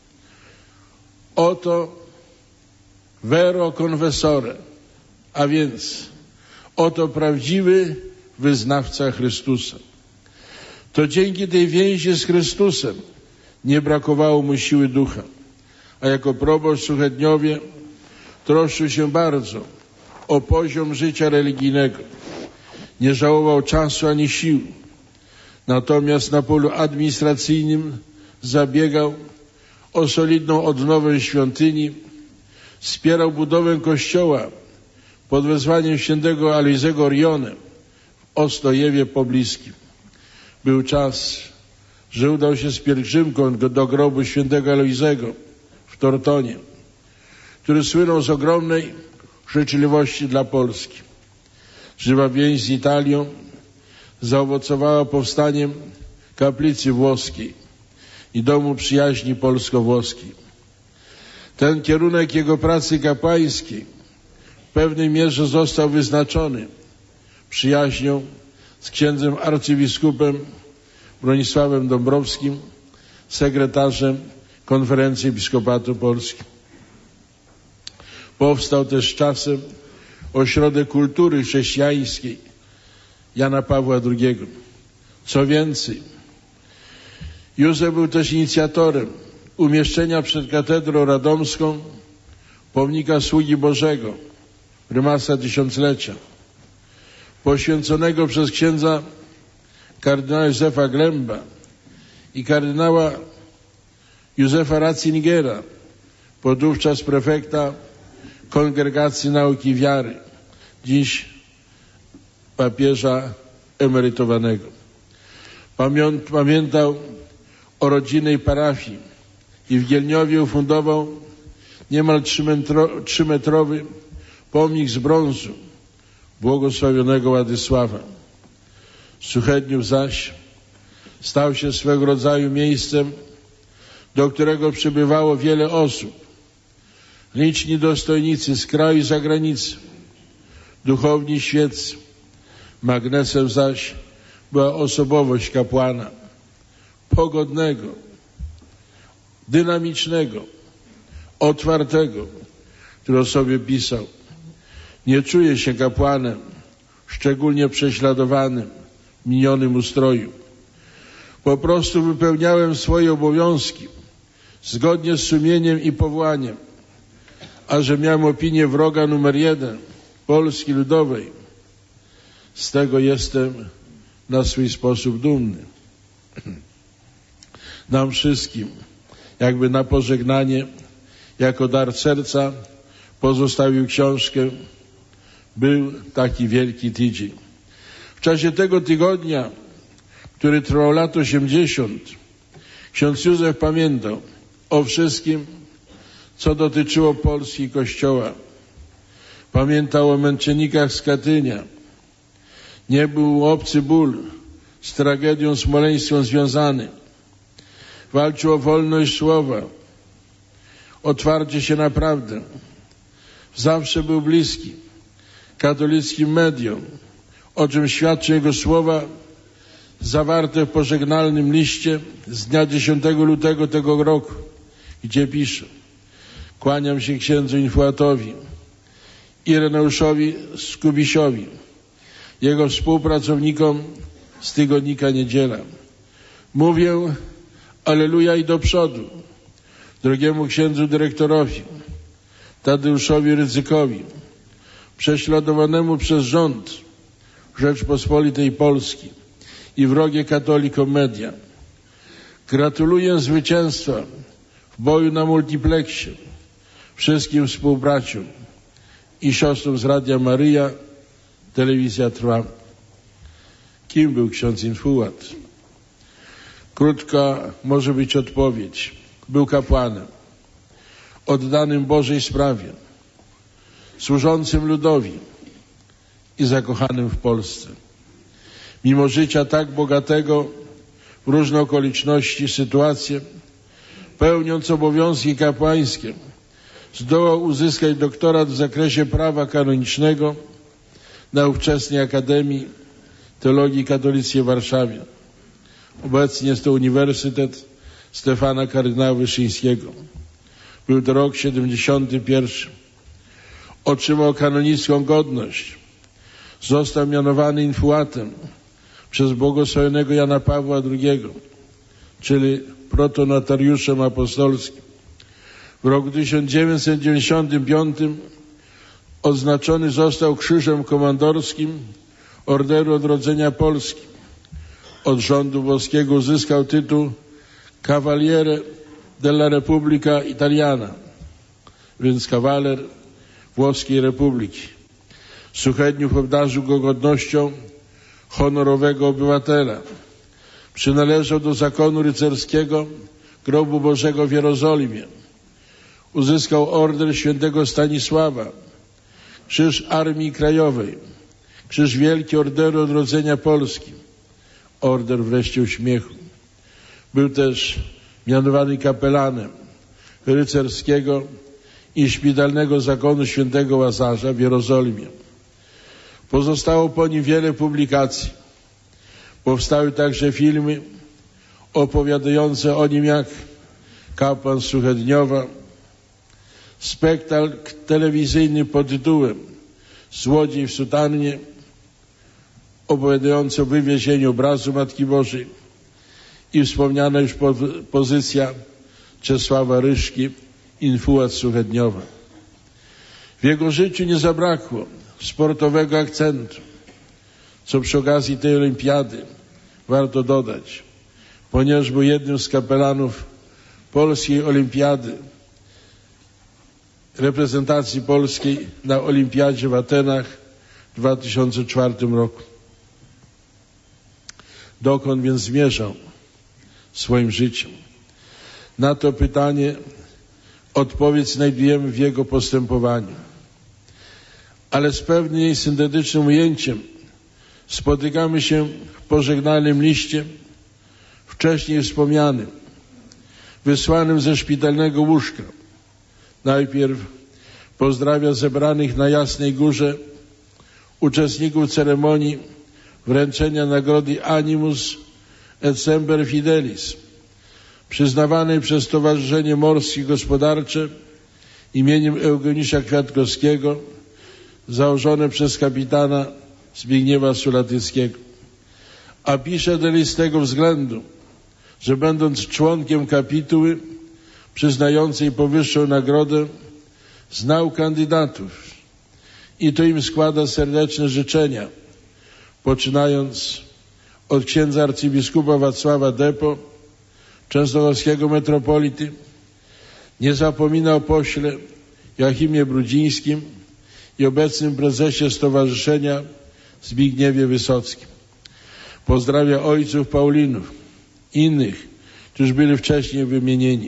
oto vero confessore, a więc oto prawdziwy wyznawca Chrystusa. To dzięki tej więzi z Chrystusem nie brakowało mu siły ducha, a jako proboszcz w Suchedniowie troszczył się bardzo o poziom życia religijnego. Nie żałował czasu ani sił. Natomiast na polu administracyjnym zabiegał o solidną odnowę świątyni, wspierał budowę kościoła pod wezwaniem świętego Alojzego Orione w Ostojewie Pobliskim. Był czas, że udał się z pielgrzymką do grobu świętego Alojzego w Tortonie, który słynął z ogromnej życzliwości dla Polski. Żywa więź z Italią zaowocowała powstaniem kaplicy włoskiej i domu przyjaźni polsko-włoskiej. Ten kierunek jego pracy kapłańskiej w pewnej mierze został wyznaczony przyjaźnią z księdzem arcybiskupem Bronisławem Dąbrowskim, sekretarzem Konferencji Episkopatu Polski. Powstał też z czasem Ośrodek Kultury Chrześcijańskiej Jana Pawła drugiego. Co więcej, Józef był też inicjatorem umieszczenia przed katedrą radomską pomnika Sługi Bożego, prymasa tysiąclecia, poświęconego przez księdza kardynała Józefa Glemba i kardynała Józefa Ratzingera, podówczas prefekta Kongregacji Nauki Wiary, dziś papieża emerytowanego. Pamiętał o rodzinnej parafii i w Gielniowie ufundował niemal trzymetrowy pomnik z brązu błogosławionego Władysława. Suchedniów zaś stał się swego rodzaju miejscem, do którego przybywało wiele osób. Liczni dostojnicy z kraju i zagranicy, duchowni świeccy. Magnesem zaś była osobowość kapłana, pogodnego, dynamicznego, otwartego, który o sobie pisał: nie czuję się kapłanem, szczególnie prześladowanym, minionym ustroju. Po prostu wypełniałem swoje obowiązki zgodnie z sumieniem i powołaniem, a że miałem opinię wroga numer jeden Polski Ludowej, z tego jestem na swój sposób dumny. Nam wszystkim, jakby na pożegnanie, jako dar serca, pozostawił książkę Był taki wielki tydzień. W czasie tego tygodnia, który trwał lat osiemdziesiąt, ksiądz Józef pamiętał o wszystkim, co dotyczyło Polski i Kościoła. Pamiętał o męczennikach z Katynia. Nie był obcy ból z tragedią smoleńską związany. Walczył o wolność słowa, otwarcie się na prawdę. Zawsze był bliski katolickim mediom, o czym świadczy jego słowa zawarte w pożegnalnym liście z dnia dziesiątego lutego tego roku, gdzie pisze: kłaniam się księdzu Infłatowi, Ireneuszowi Skubisiowi, jego współpracownikom z tygodnika Niedziela. Mówię alleluja i do przodu drogiemu księdzu dyrektorowi Tadeuszowi Rydzykowi, prześladowanemu przez rząd Rzeczpospolitej Polski i wrogie katolikom media. Gratuluję zwycięstwa w boju na multipleksie wszystkim współbraciom i siostrom z Radia Maryja. Telewizja Trwa. Kim był ksiądz Infłat? Krótka może być odpowiedź. Był kapłanem. oddanym Bożej sprawie, służącym ludowi i zakochanym w Polsce. Mimo życia tak bogatego w różne okoliczności, sytuacje, pełniąc obowiązki kapłańskie, zdołał uzyskać doktorat w zakresie prawa kanonicznego na ówczesnej Akademii Teologii Katolickiej w Warszawie. Obecnie jest to Uniwersytet Stefana Kardynała Wyszyńskiego. Był to rok siedemdziesiąty pierwszy. Otrzymał kanonicką godność. Został mianowany infuatem przez błogosławionego Jana Pawła drugiego, czyli protonotariuszem apostolskim. W roku tysiąc dziewięćset dziewięćdziesiątym piątym odznaczony został Krzyżem Komandorskim Orderu Odrodzenia Polski. Od rządu włoskiego uzyskał tytuł Cavaliere della Repubblica Italiana, więc kawaler Włoskiej Republiki. Suchedniów obdarzył go godnością honorowego obywatela. Przynależał do zakonu rycerskiego Grobu Bożego w Jerozolimie. Uzyskał order świętego Stanisława, Krzyż Armii Krajowej, Krzyż Wielki Orderu Odrodzenia Polski, order wreszcie uśmiechu. Był też mianowany kapelanem rycerskiego i szpitalnego zakonu świętego Łazarza w Jerozolimie. Pozostało po nim wiele publikacji. Powstały także filmy opowiadające o nim jak kapłan z Suchedniowa, spektakl telewizyjny pod tytułem Złodziej w sutannie, opowiadający o wywiezieniu obrazu Matki Bożej i wspomniana już po, pozycja Czesława Ryszki, infuat Suchedniowa. W jego życiu nie zabrakło sportowego akcentu, co przy okazji tej olimpiady warto dodać, ponieważ był jednym z kapelanów polskiej olimpiady, reprezentacji polskiej na olimpiadzie w Atenach w dwa tysiące czwartym roku. Dokąd więc zmierzał swoim życiem? Na to pytanie odpowiedź znajdujemy w jego postępowaniu. Ale z pewnym jej syntetycznym ujęciem spotykamy się w pożegnalnym liście wcześniej wspomnianym, wysłanym ze szpitalnego łóżka. Najpierw pozdrawia zebranych na Jasnej Górze uczestników ceremonii wręczenia nagrody Animus et Semper Fidelis, przyznawanej przez Stowarzyszenie Morskie Gospodarcze imieniem Eugeniusza Kwiatkowskiego, założone przez kapitana Zbigniewa Sulatyckiego. A pisze ten list z tego względu, że będąc członkiem kapituły przyznającej powyższą nagrodę, znał kandydatów i to im składa serdeczne życzenia, poczynając od księdza arcybiskupa Wacława Depo, częstochowskiego metropolity, nie zapomina o pośle Joachimie Brudzińskim i obecnym prezesie stowarzyszenia Zbigniewie Wysockim. Pozdrawia ojców Paulinów i innych, którzy byli wcześniej wymienieni.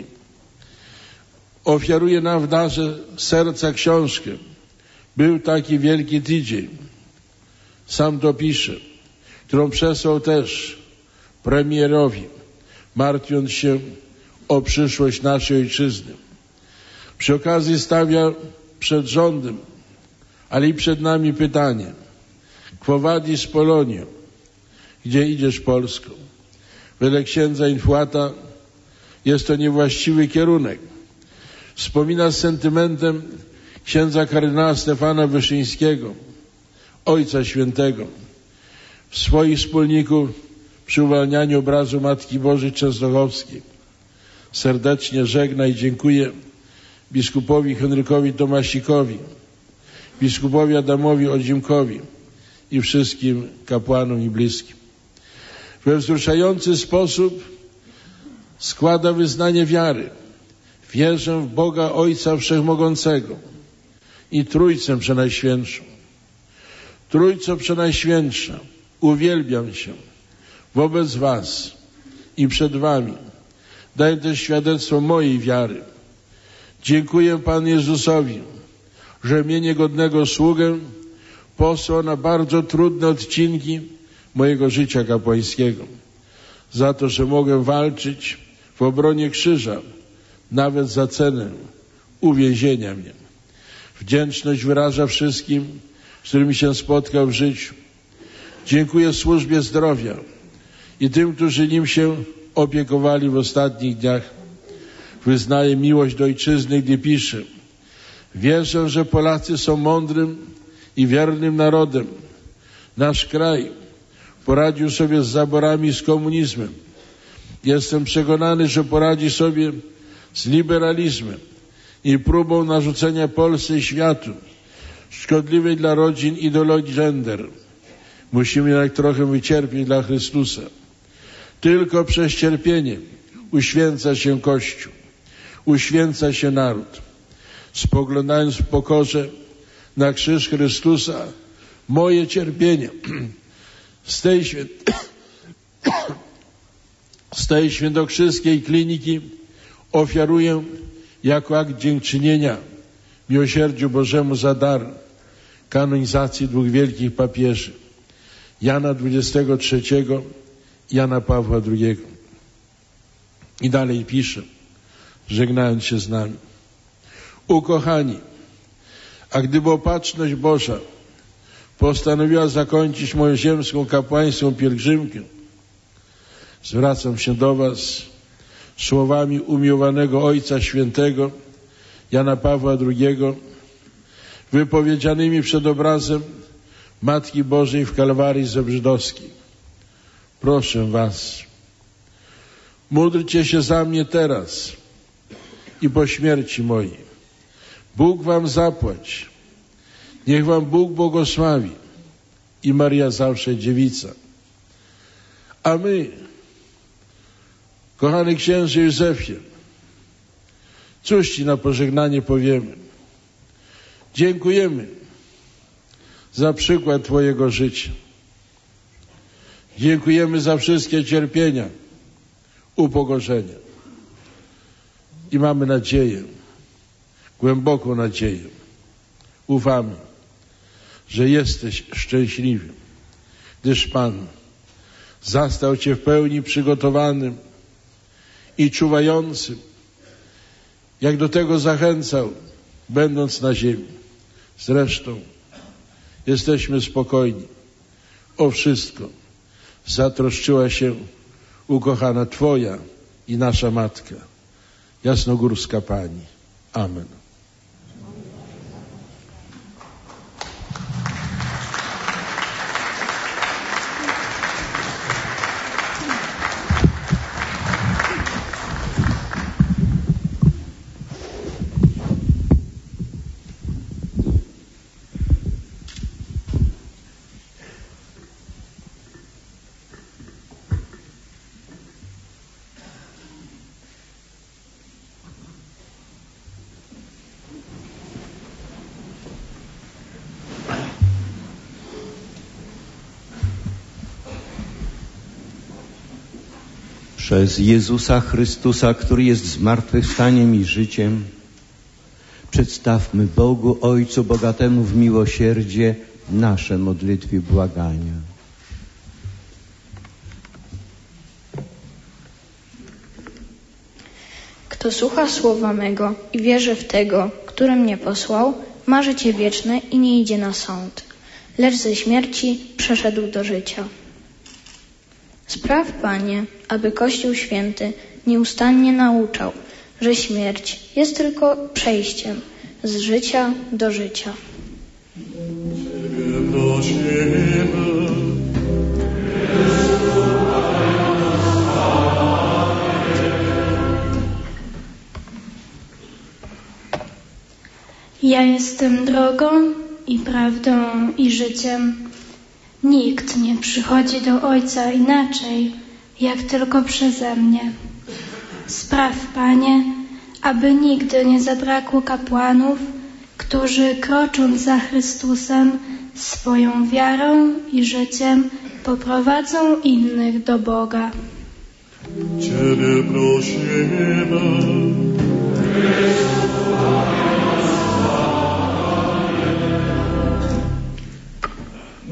Ofiaruje nam w darze serca książkę Był taki wielki tydzień. Sam to pisze, którą przesłał też premierowi, martwiąc się o przyszłość naszej ojczyzny. Przy okazji stawia przed rządem, ale i przed nami pytanie: Quo vadis Polonio? Gdzie idziesz, Polsko? Wedle księdza infuata jest to niewłaściwy kierunek. Wspomina z sentymentem księdza kardynała Stefana Wyszyńskiego, Ojca Świętego, swoich wspólników przy uwalnianiu obrazu Matki Bożej Częstochowskiej. Serdecznie żegna i dziękuję biskupowi Henrykowi Tomasikowi, biskupowi Adamowi Odzimkowi i wszystkim kapłanom i bliskim. We wzruszający sposób składa wyznanie wiary. Wierzę w Boga Ojca Wszechmogącego i Trójcę Przenajświętszą. Trójco Przenajświętsza, uwielbiam się wobec was i przed wami. Daję też świadectwo mojej wiary. Dziękuję Panu Jezusowi, że mnie niegodnego sługę posłał na bardzo trudne odcinki mojego życia kapłańskiego. Za to, że mogę walczyć w obronie krzyża, nawet za cenę uwięzienia mnie. Wdzięczność wyraża wszystkim, z którymi się spotkał w życiu. Dziękuję służbie zdrowia i tym, którzy nim się opiekowali w ostatnich dniach. Wyznaję miłość do ojczyzny, gdy piszę: wierzę, że Polacy są mądrym i wiernym narodem. Nasz kraj poradził sobie z zaborami i z komunizmem. Jestem przekonany, że poradzi sobie z liberalizmem i próbą narzucenia Polsce i światu szkodliwej dla rodzin ideologii gender. Musimy jednak trochę wycierpieć dla Chrystusa. Tylko przez cierpienie uświęca się Kościół, uświęca się naród. Spoglądając w pokorze na krzyż Chrystusa, moje cierpienie z tej, świę... z tej świętokrzyskiej kliniki ofiaruję jako akt dziękczynienia miłosierdziu Bożemu za dar kanonizacji dwóch wielkich papieży, Jana dwudziestego trzeciego i Jana Pawła drugiego. I dalej pisze, żegnając się z nami: ukochani, a gdyby opatrzność Boża postanowiła zakończyć moją ziemską kapłańską pielgrzymkę, zwracam się do was słowami umiłowanego Ojca Świętego Jana Pawła drugiego, wypowiedzianymi przed obrazem Matki Bożej w Kalwarii Zebrzydowskiej. Proszę was, módlcie się za mnie teraz i po śmierci mojej. Bóg wam zapłać. Niech wam Bóg błogosławi i Maria zawsze dziewica. A my, kochany księże Józefie, cóż ci na pożegnanie powiemy? Dziękujemy za przykład twojego życia. Dziękujemy za wszystkie cierpienia, upokorzenia. I mamy nadzieję, głęboką nadzieję. Ufamy, że jesteś szczęśliwy, gdyż Pan zastał cię w pełni przygotowanym i czuwającym, jak do tego zachęcał, będąc na ziemi. Zresztą jesteśmy spokojni. O wszystko zatroszczyła się ukochana Twoja i nasza Matka, Jasnogórska Pani. Amen. Przez Jezusa Chrystusa, który jest zmartwychwstaniem i życiem, przedstawmy Bogu Ojcu bogatemu w miłosierdzie nasze modlitwy błagania. Kto słucha słowa mego i wierzy w tego, który mnie posłał, ma życie wieczne i nie idzie na sąd, lecz ze śmierci przeszedł do życia. Spraw, Panie, aby Kościół Święty nieustannie nauczał, że śmierć jest tylko przejściem z życia do życia. Ciebie prosimy. Ja jestem drogą i prawdą i życiem. Nikt nie przychodzi do Ojca inaczej, jak tylko przeze mnie. Spraw, Panie, aby nigdy nie zabrakło kapłanów, którzy krocząc za Chrystusem swoją wiarą i życiem poprowadzą innych do Boga. Ciebie prosimy.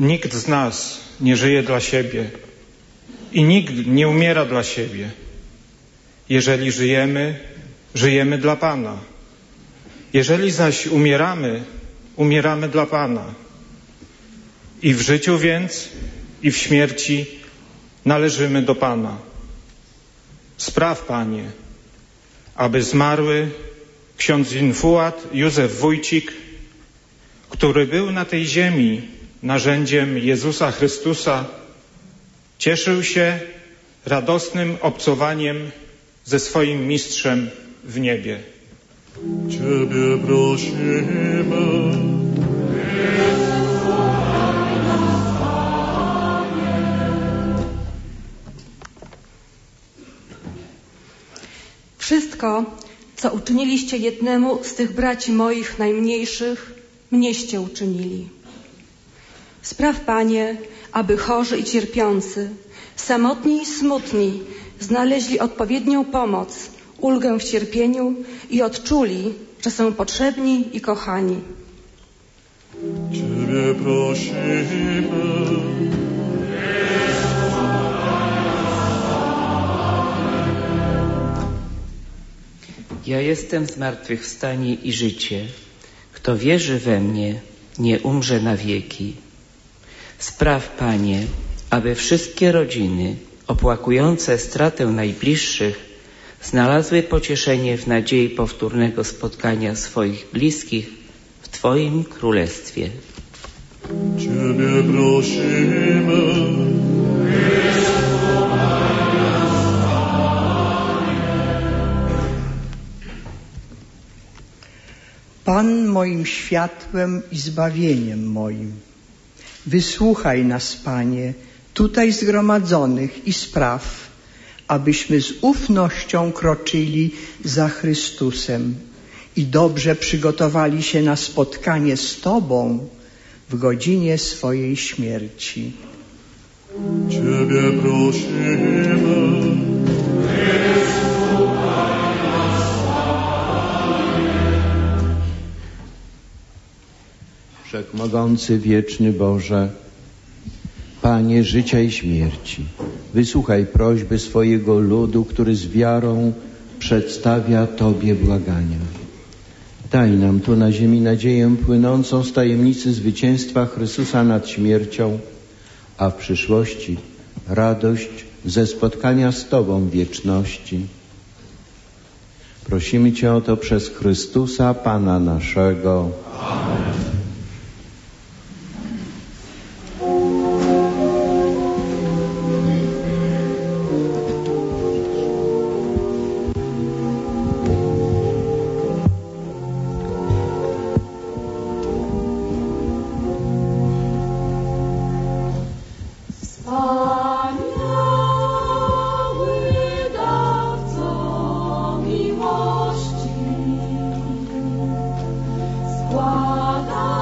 Nikt z nas nie żyje dla siebie i nikt nie umiera dla siebie. Jeżeli żyjemy, żyjemy dla Pana. Jeżeli zaś umieramy, umieramy dla Pana. I w życiu więc, i w śmierci należymy do Pana. Spraw, Panie, aby zmarły ksiądz Winfułat Józef Wójcik, który był na tej ziemi narzędziem Jezusa Chrystusa, cieszył się radosnym obcowaniem ze swoim mistrzem w niebie. Ciebie prosimy. Wszystko, co uczyniliście jednemu z tych braci moich najmniejszych, mnieście uczynili. Spraw, Panie, aby chorzy i cierpiący, samotni i smutni znaleźli odpowiednią pomoc, ulgę w cierpieniu i odczuli, że są potrzebni i kochani. Ciebie prosimy. Ja jestem zmartwychwstanie i życie. Kto wierzy we mnie, nie umrze na wieki. Spraw, Panie, aby wszystkie rodziny opłakujące stratę najbliższych znalazły pocieszenie w nadziei powtórnego spotkania swoich bliskich w Twoim Królestwie. Ciebie prosimy. Pan moim światłem i zbawieniem moim. Wysłuchaj nas, Panie, tutaj zgromadzonych i spraw, abyśmy z ufnością kroczyli za Chrystusem i dobrze przygotowali się na spotkanie z Tobą w godzinie swojej śmierci. Ciebie prosimy. Wszechmogący, wieczny Boże, Panie życia i śmierci, wysłuchaj prośby swojego ludu, który z wiarą przedstawia Tobie błagania. Daj nam tu na ziemi nadzieję płynącą z tajemnicy zwycięstwa Chrystusa nad śmiercią, a w przyszłości radość ze spotkania z Tobą w wieczności. Prosimy Cię o to przez Chrystusa, Pana naszego. Amen. Składam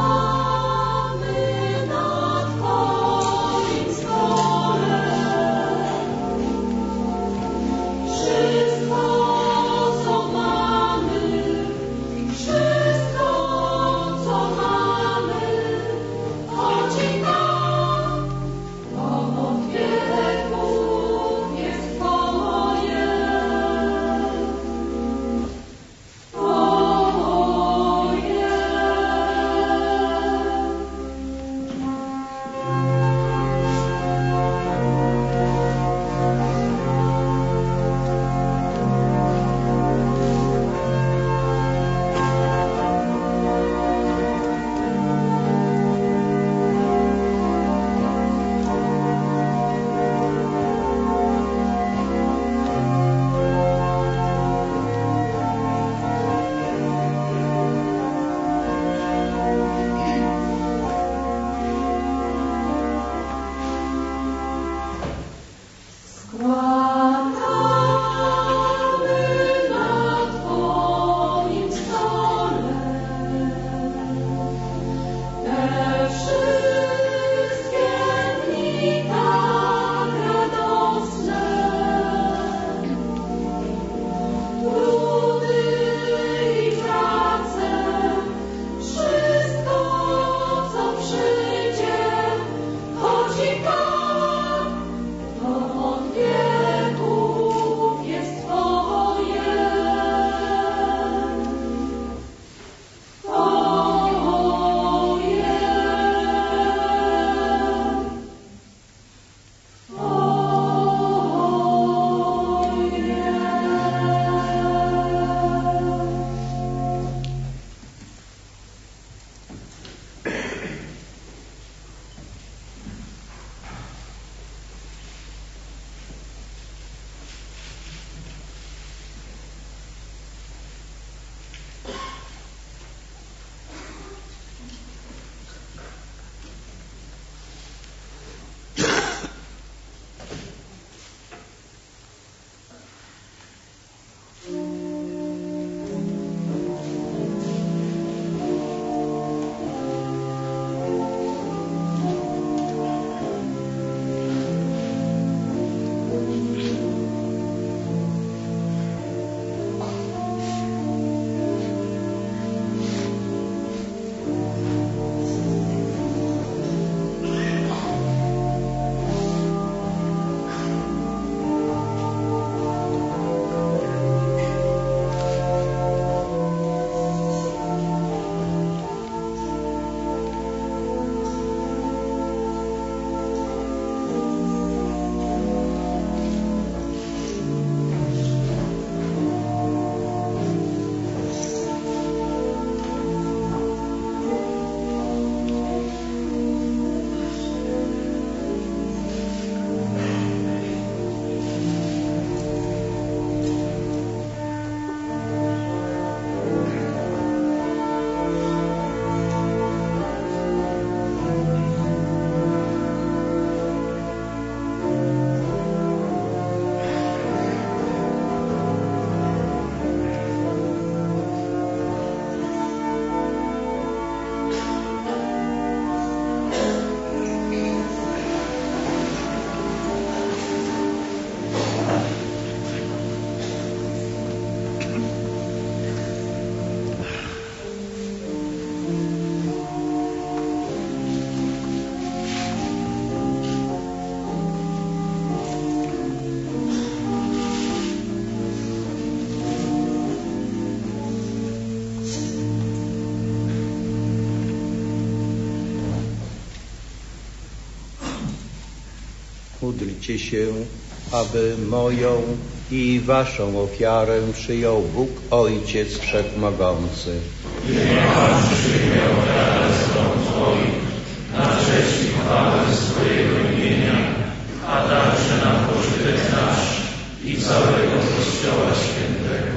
Módlcie się, aby moją i waszą ofiarę przyjął Bóg Ojciec Wszechmogący. Niech Pan przyjmie ofiarę z rąk Twoich na cześć i chwałę swojego imienia, a także na pożytek nasz i całego Kościoła Świętego.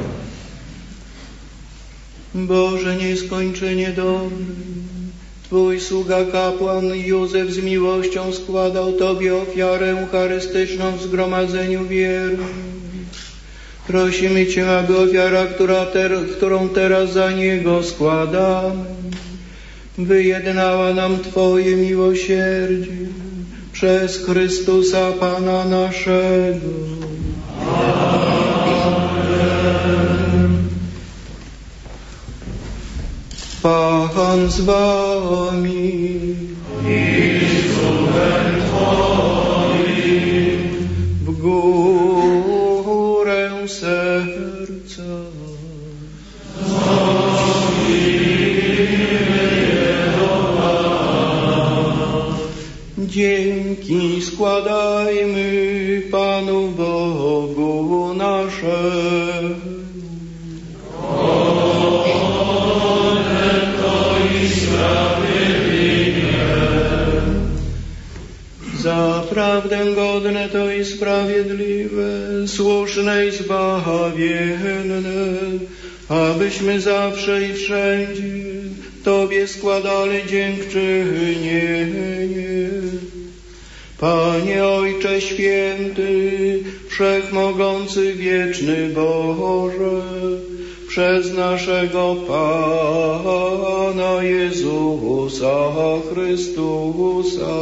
Boże nieskończenie dobry, Twój sługa kapłan Józef z miłością składał Tobie ofiarę eucharystyczną w zgromadzeniu wiernych. Prosimy Cię, aby ofiara, która ter, którą teraz za Niego składamy, wyjednała nam Twoje miłosierdzie przez Chrystusa Pana naszego. Amen. Pan z Wami i z duchem Twoim. W górę serca dzięki składajmy Panu Bogu naszemu. Zaprawdę godne to i sprawiedliwe, słuszne i zbawienne, abyśmy zawsze i wszędzie Tobie składali dziękczynienie. Panie Ojcze Święty, Wszechmogący, Wieczny Boże, przez naszego Pana Jezusa Chrystusa.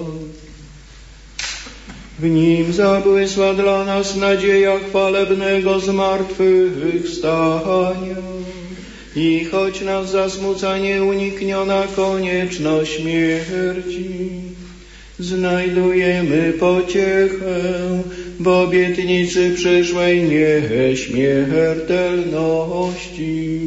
W Nim zabłysła dla nas nadzieja chwalebnego zmartwychwstania i choć nas zasmuca nieunikniona konieczność śmierci, znajdujemy pociechę w obietnicy przyszłej nieśmiertelności.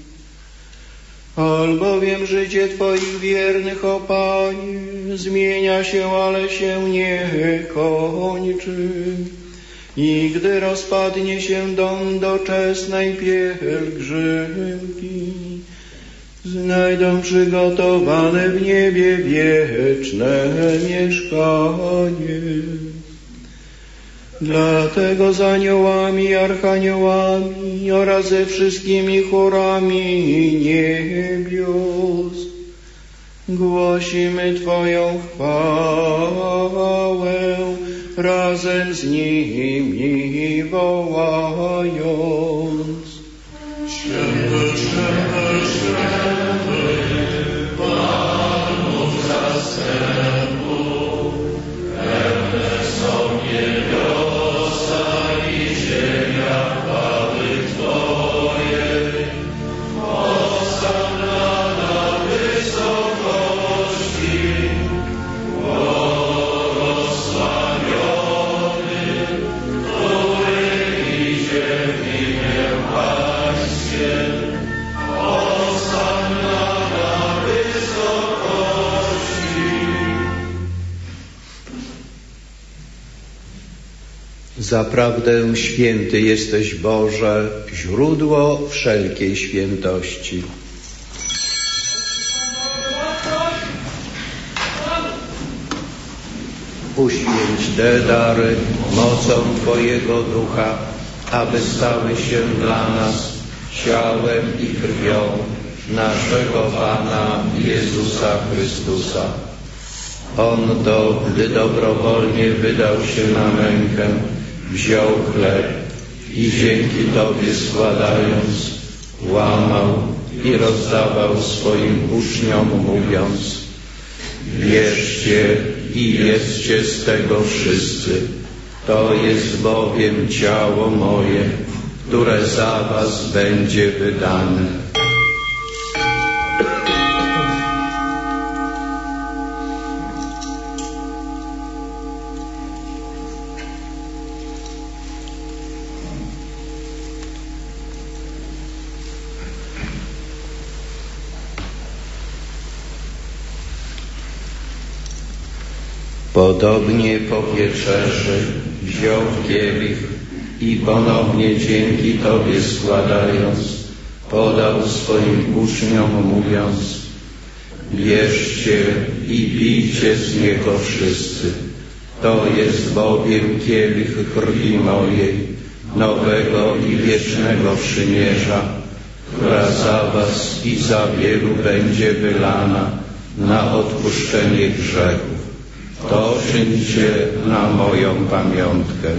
Albowiem życie Twoich wiernych, o Panie, zmienia się, ale się nie kończy. I gdy rozpadnie się dom doczesnej pielgrzymki, znajdą przygotowane w niebie wieczne mieszkanie. Dlatego z aniołami, archaniołami oraz ze wszystkimi chórami niebios głosimy Twoją chwałę, razem z nimi wołając: Święty, święty, święty, Panów zastępów, pełne są niebiosa i ziemia chwały Twojej. Hosanna na wysokości, błogosławiony, który idzie w imię Pańskie. Hosanna na wysokości. Zaprawdę święty jesteś, Boże, źródło wszelkiej świętości. Uświęć te dary mocą Twojego Ducha, aby stały się dla nas ciałem i krwią naszego Pana Jezusa Chrystusa. On to, gdy dobrowolnie wydał się na mękę, wziął chleb i dzięki Tobie składając, łamał i rozdawał swoim uczniom, mówiąc: bierzcie i jedzcie z tego wszyscy, to jest bowiem ciało moje, które za was będzie wydane. Podobnie po wieczerzy wziął kielich i ponownie dzięki Tobie składając, podał swoim uczniom, mówiąc: bierzcie i pijcie z niego wszyscy. To jest bowiem kielich krwi mojej, nowego i wiecznego przymierza, która za was i za wielu będzie wylana na odpuszczenie grzechów. To czyńcie na moją pamiątkę.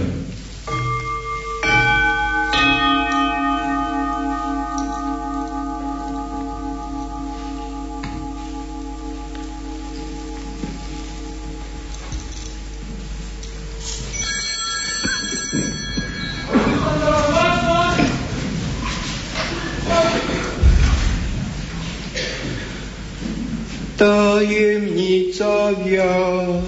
Tajemnica wiary.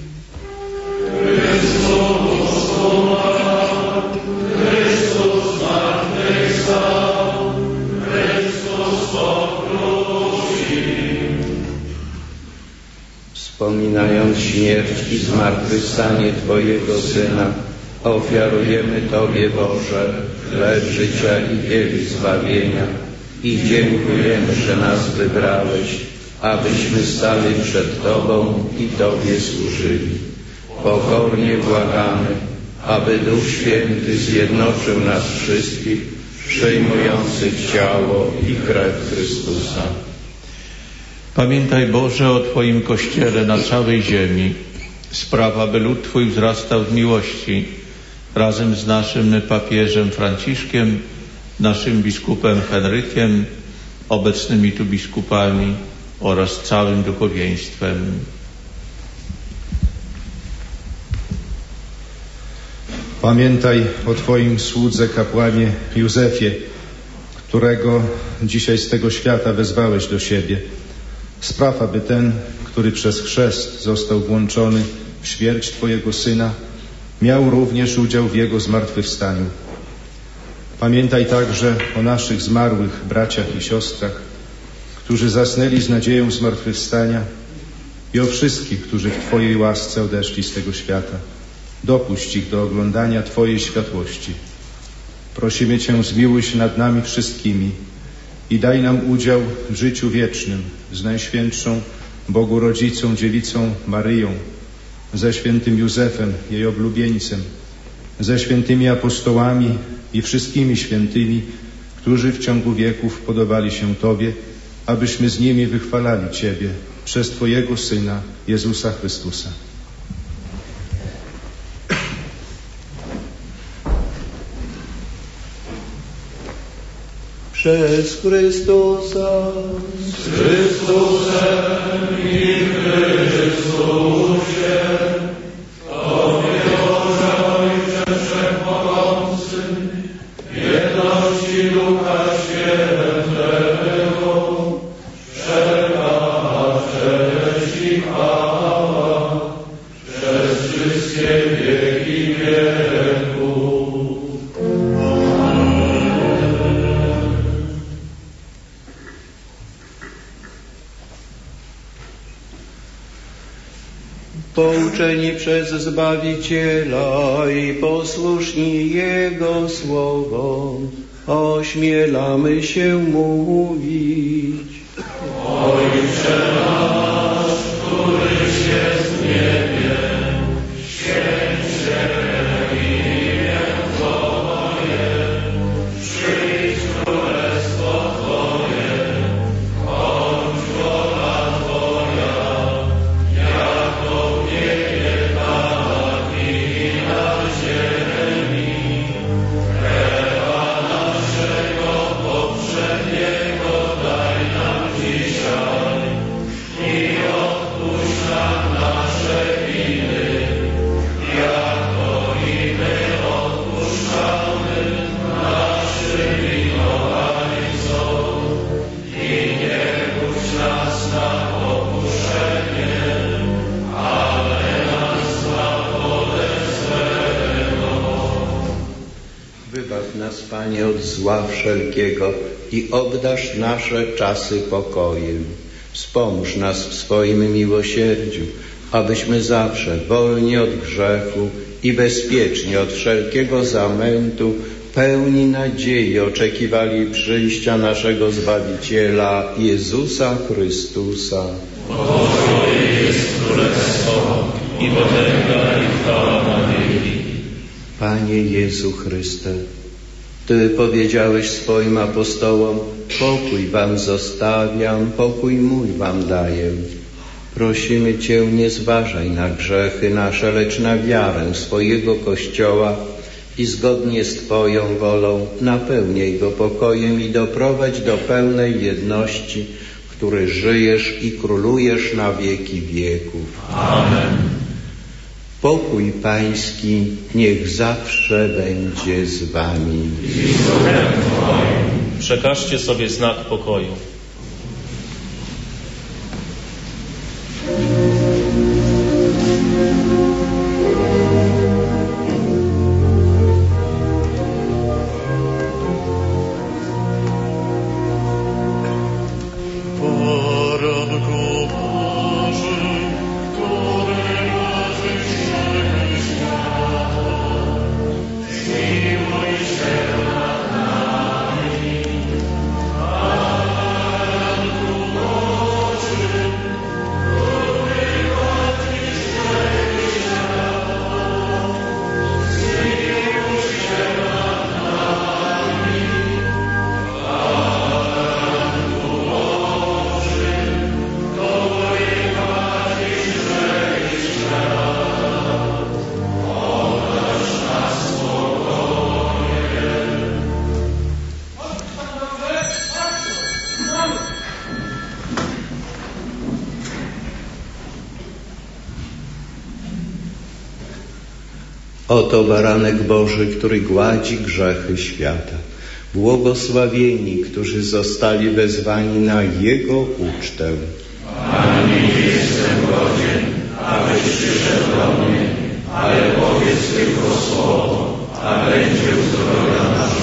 Chrystus umarł, Chrystus zmartwychwstał, Chrystus powrócił. Wspominając śmierć i zmartwychwstanie Twojego Syna, ofiarujemy Tobie, Boże, chleb życia i kielich zbawienia i dziękujemy, że nas wybrałeś, abyśmy stali przed Tobą i Tobie służyli. Pokornie błagamy, aby Duch Święty zjednoczył nas wszystkich, przyjmujących ciało i krew Chrystusa. Pamiętaj, Boże, o Twoim Kościele na całej ziemi. Spraw, aby lud Twój wzrastał w miłości, razem z naszym papieżem Franciszkiem, naszym biskupem Henrykiem, obecnymi tu biskupami oraz całym duchowieństwem. Pamiętaj o Twoim słudze kapłanie Józefie, którego dzisiaj z tego świata wezwałeś do siebie. Spraw, aby ten, który przez chrzest został włączony w śmierć Twojego Syna, miał również udział w Jego zmartwychwstaniu. Pamiętaj także o naszych zmarłych braciach i siostrach, którzy zasnęli z nadzieją zmartwychwstania, i o wszystkich, którzy w Twojej łasce odeszli z tego świata. Dopuść ich do oglądania Twojej światłości. Prosimy Cię, zmiłuj się nad nami wszystkimi i daj nam udział w życiu wiecznym z Najświętszą Bogu Rodzicą, Dziewicą Maryją, ze świętym Józefem, jej oblubieńcem, ze świętymi apostołami i wszystkimi świętymi, którzy w ciągu wieków podobali się Tobie, abyśmy z nimi wychwalali Ciebie przez Twojego Syna, Jezusa Chrystusa. Przez Chrystusa, z Chrystusem i w Chrystusie, Tobie, Boże Ojcze Wszechmogący, w jedności Ducha Świętego, wszelka cześć i chwała przez wszystkie wieki wieków. Pouczeni przez Zbawiciela i posłuszni Jego słowom, ośmielamy się mówić: Ojcze nasz, któryś jest w niebie, święć się imię Twoje, przyjdź królestwo Twoje, bądź wola Twoja, jako w niebie, tak i na ziemi. Chleba naszego poprzedniego daj nam dzisiaj i odpuść nam nasze winy, jako i my odpuszczamy naszym winowajcom. I nie wódź nas na pokuszenie, ale nas zbaw ode złego. Wybaw nas, Panie, od zła wszelkiego i obdarz nasze czasy pokojem. Wspomóż nas w swoim miłosierdziu, abyśmy zawsze wolni od grzechu i bezpieczni od wszelkiego zamętu, pełni nadziei oczekiwali przyjścia naszego Zbawiciela, Jezusa Chrystusa. Twoje jest królestwo i potęga i chwała na wieki. Panie Jezu Chryste, Ty powiedziałeś swoim apostołom: pokój wam zostawiam, pokój mój wam daję. Prosimy Cię, nie zważaj na grzechy nasze, lecz na wiarę swojego Kościoła i zgodnie z Twoją wolą napełnij go pokojem i doprowadź do pełnej jedności, w której żyjesz i królujesz na wieki wieków. Amen. Pokój Pański niech zawsze będzie z Wami. Przekażcie sobie znak pokoju. Oto baranek Boży, który gładzi grzechy świata. Błogosławieni, którzy zostali wezwani na Jego ucztę. Panie, nie jestem godzien, abyś przyszedł do mnie, ale powiedz tylko słowo, a będzie uzdrowiona nasza.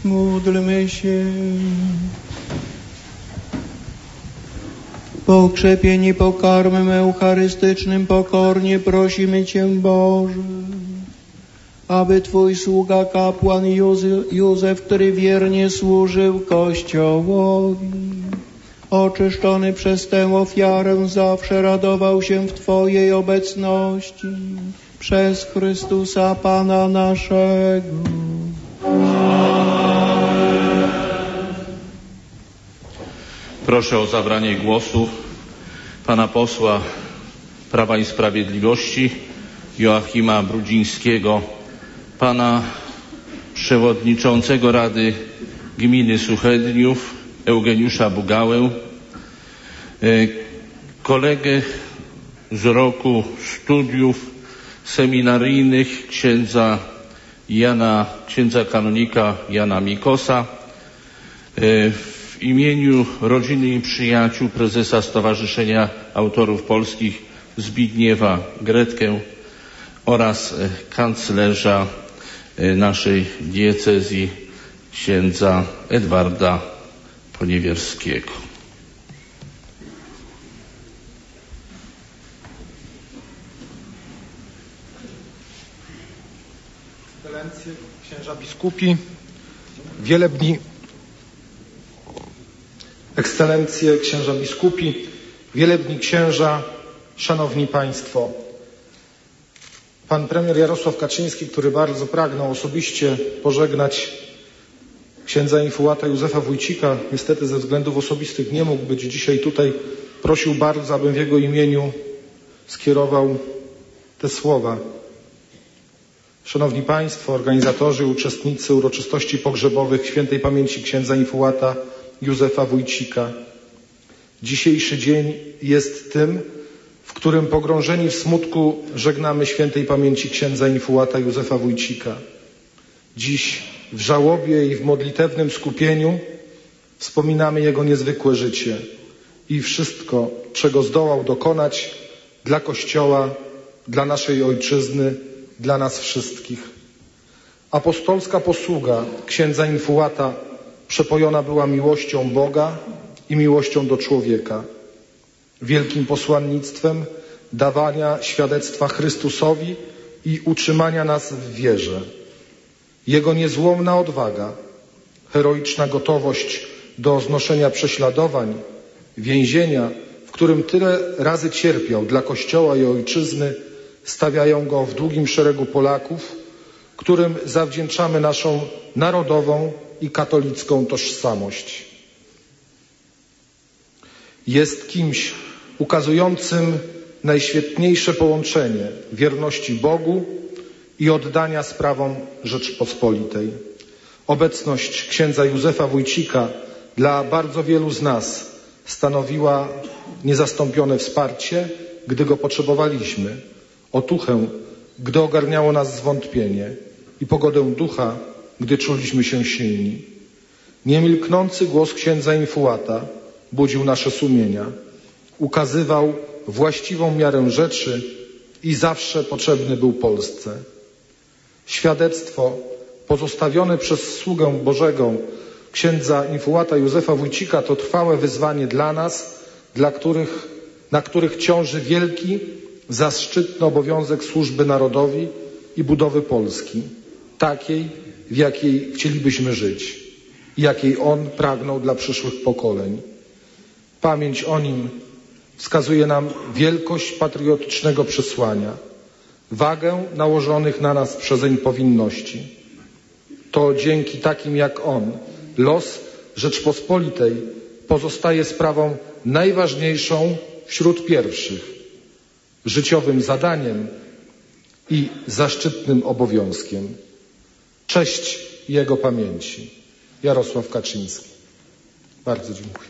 Módlmy się. Pokrzepieni pokarmem eucharystycznym pokornie prosimy Cię, Boże, aby Twój sługa kapłan Józef, który wiernie służył Kościołowi, oczyszczony przez tę ofiarę, zawsze radował się w Twojej obecności przez Chrystusa Pana naszego. Proszę o zabranie głosu pana posła Prawa i Sprawiedliwości Joachima Brudzińskiego, pana przewodniczącego Rady Gminy Suchedniów Eugeniusza Bugałę, kolegę z roku studiów seminaryjnych księdza Jana, księdza kanonika Jana Mikosa, w imieniu rodziny i przyjaciół prezesa Stowarzyszenia Autorów Polskich Zbigniewa Gretkę oraz kanclerza naszej diecezji księdza Edwarda Poniewierskiego. Ekscelencje, księża biskupi, wielebni Ekscelencje, księża biskupi, wielebni księża, szanowni państwo. Pan premier Jarosław Kaczyński, który bardzo pragnął osobiście pożegnać księdza infułata Józefa Wójcika, niestety ze względów osobistych nie mógł być dzisiaj tutaj, prosił bardzo, abym w jego imieniu skierował te słowa. Szanowni państwo, organizatorzy, uczestnicy uroczystości pogrzebowych świętej pamięci księdza infułata Józefa Wójcika. Dzisiejszy dzień jest tym, w którym pogrążeni w smutku żegnamy świętej pamięci księdza infułata Józefa Wójcika. Dziś w żałobie i w modlitewnym skupieniu wspominamy jego niezwykłe życie i wszystko, czego zdołał dokonać dla Kościoła, dla naszej ojczyzny, dla nas wszystkich. Apostolska posługa księdza infułata przepojona była miłością Boga i miłością do człowieka, wielkim posłannictwem dawania świadectwa Chrystusowi i utrzymania nas w wierze. Jego niezłomna odwaga, heroiczna gotowość do znoszenia prześladowań, więzienia, w którym tyle razy cierpiał dla Kościoła i ojczyzny, stawiają go w długim szeregu Polaków, którym zawdzięczamy naszą narodową i katolicką tożsamość. Jest kimś ukazującym najświetniejsze połączenie wierności Bogu i oddania sprawom Rzeczpospolitej. Obecność księdza Józefa Wójcika dla bardzo wielu z nas stanowiła niezastąpione wsparcie, gdy go potrzebowaliśmy, otuchę, gdy ogarniało nas zwątpienie i pogodę ducha, gdy czuliśmy się silni. Niemilknący głos księdza infułata budził nasze sumienia, ukazywał właściwą miarę rzeczy i zawsze potrzebny był Polsce. Świadectwo pozostawione przez sługę Bożego księdza infułata Józefa Wójcika to trwałe wyzwanie dla nas, dla których, na których ciąży wielki, zaszczytny obowiązek służby narodowi i budowy Polski, takiej, w jakiej chcielibyśmy żyć i jakiej on pragnął dla przyszłych pokoleń. Pamięć o nim wskazuje nam wielkość patriotycznego przesłania, wagę nałożonych na nas przezeń powinności. To dzięki takim jak on los Rzeczpospolitej pozostaje sprawą najważniejszą wśród pierwszych, życiowym zadaniem i zaszczytnym obowiązkiem. Cześć jego pamięci. Jarosław Kaczyński. Bardzo dziękuję.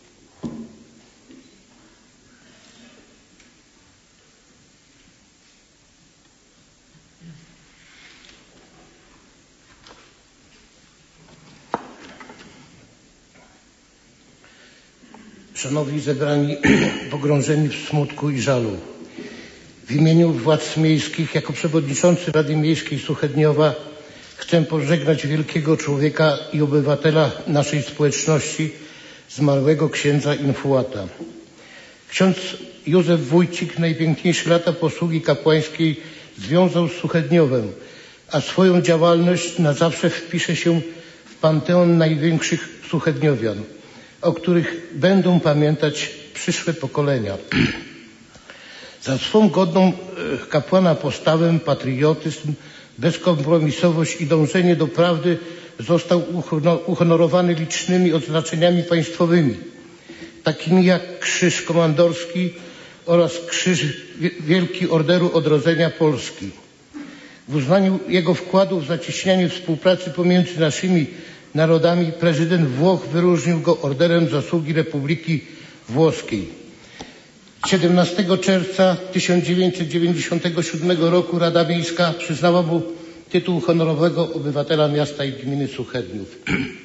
Szanowni zebrani, pogrążeni w smutku i żalu. W imieniu władz miejskich, jako przewodniczący Rady Miejskiej Suchedniowa chcę pożegnać wielkiego człowieka i obywatela naszej społeczności, zmarłego księdza Infułata. Ksiądz Józef Wójcik najpiękniejsze lata posługi kapłańskiej związał z Suchedniowem, a swoją działalność na zawsze wpisze się w panteon największych suchedniowian, o których będą pamiętać przyszłe pokolenia. Za swą godną kapłana postawę, patriotyzm, bezkompromisowość i dążenie do prawdy został uhonorowany licznymi odznaczeniami państwowymi, takimi jak Krzyż Komandorski oraz Krzyż Wielki Orderu Odrodzenia Polski. W uznaniu jego wkładu w zacieśnianie współpracy pomiędzy naszymi narodami prezydent Włoch wyróżnił go Orderem Zasługi Republiki Włoskiej. siedemnastego czerwca tysiąc dziewięćset dziewięćdziesiątego siódmego roku Rada Miejska przyznała mu tytuł honorowego obywatela miasta i gminy Suchedniów.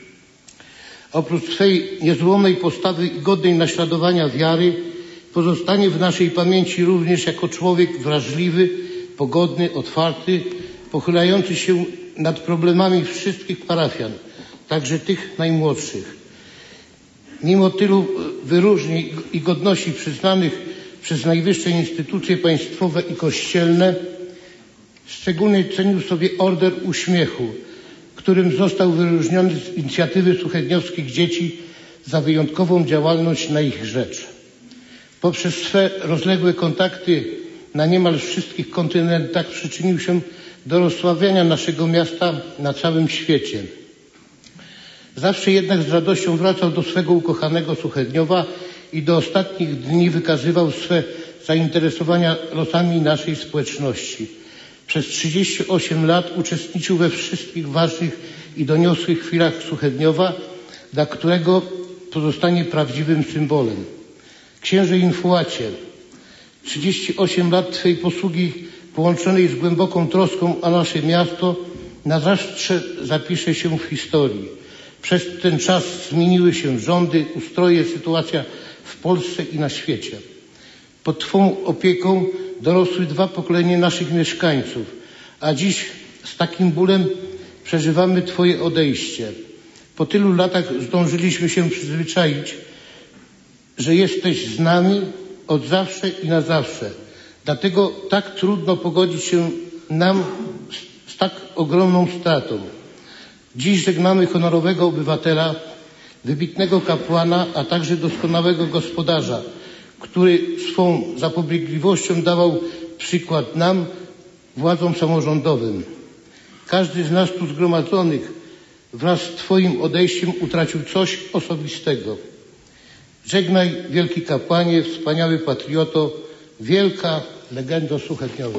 Oprócz swej niezłomnej postawy i godnej naśladowania wiary, pozostanie w naszej pamięci również jako człowiek wrażliwy, pogodny, otwarty, pochylający się nad problemami wszystkich parafian, także tych najmłodszych. Mimo tylu wyróżnień i godności przyznanych przez najwyższe instytucje państwowe i kościelne, szczególnie cenił sobie Order Uśmiechu, którym został wyróżniony z inicjatywy suchedniowskich dzieci za wyjątkową działalność na ich rzecz. Poprzez swe rozległe kontakty na niemal wszystkich kontynentach przyczynił się do rozsławiania naszego miasta na całym świecie. Zawsze jednak z radością wracał do swego ukochanego Suchedniowa i do ostatnich dni wykazywał swe zainteresowania losami naszej społeczności. Przez trzydzieści osiem lat uczestniczył we wszystkich ważnych i doniosłych chwilach Suchedniowa, dla którego pozostanie prawdziwym symbolem. Księże Infułacie, trzydzieści osiem lat Twej posługi połączonej z głęboką troską o nasze miasto na zawsze zapisze się w historii. Przez ten czas zmieniły się rządy, ustroje, sytuacja w Polsce i na świecie. Pod Twą opieką dorosły dwa pokolenia naszych mieszkańców, a dziś z takim bólem przeżywamy Twoje odejście. Po tylu latach zdążyliśmy się przyzwyczaić, że jesteś z nami od zawsze i na zawsze. Dlatego tak trudno pogodzić się nam z, z tak ogromną stratą. Dziś żegnamy honorowego obywatela, wybitnego kapłana, a także doskonałego gospodarza, który swą zapobiegliwością dawał przykład nam, władzom samorządowym. Każdy z nas tu zgromadzonych wraz z Twoim odejściem utracił coś osobistego. Żegnaj, wielki kapłanie, wspaniały patrioto, wielka legendo Suchedniowa.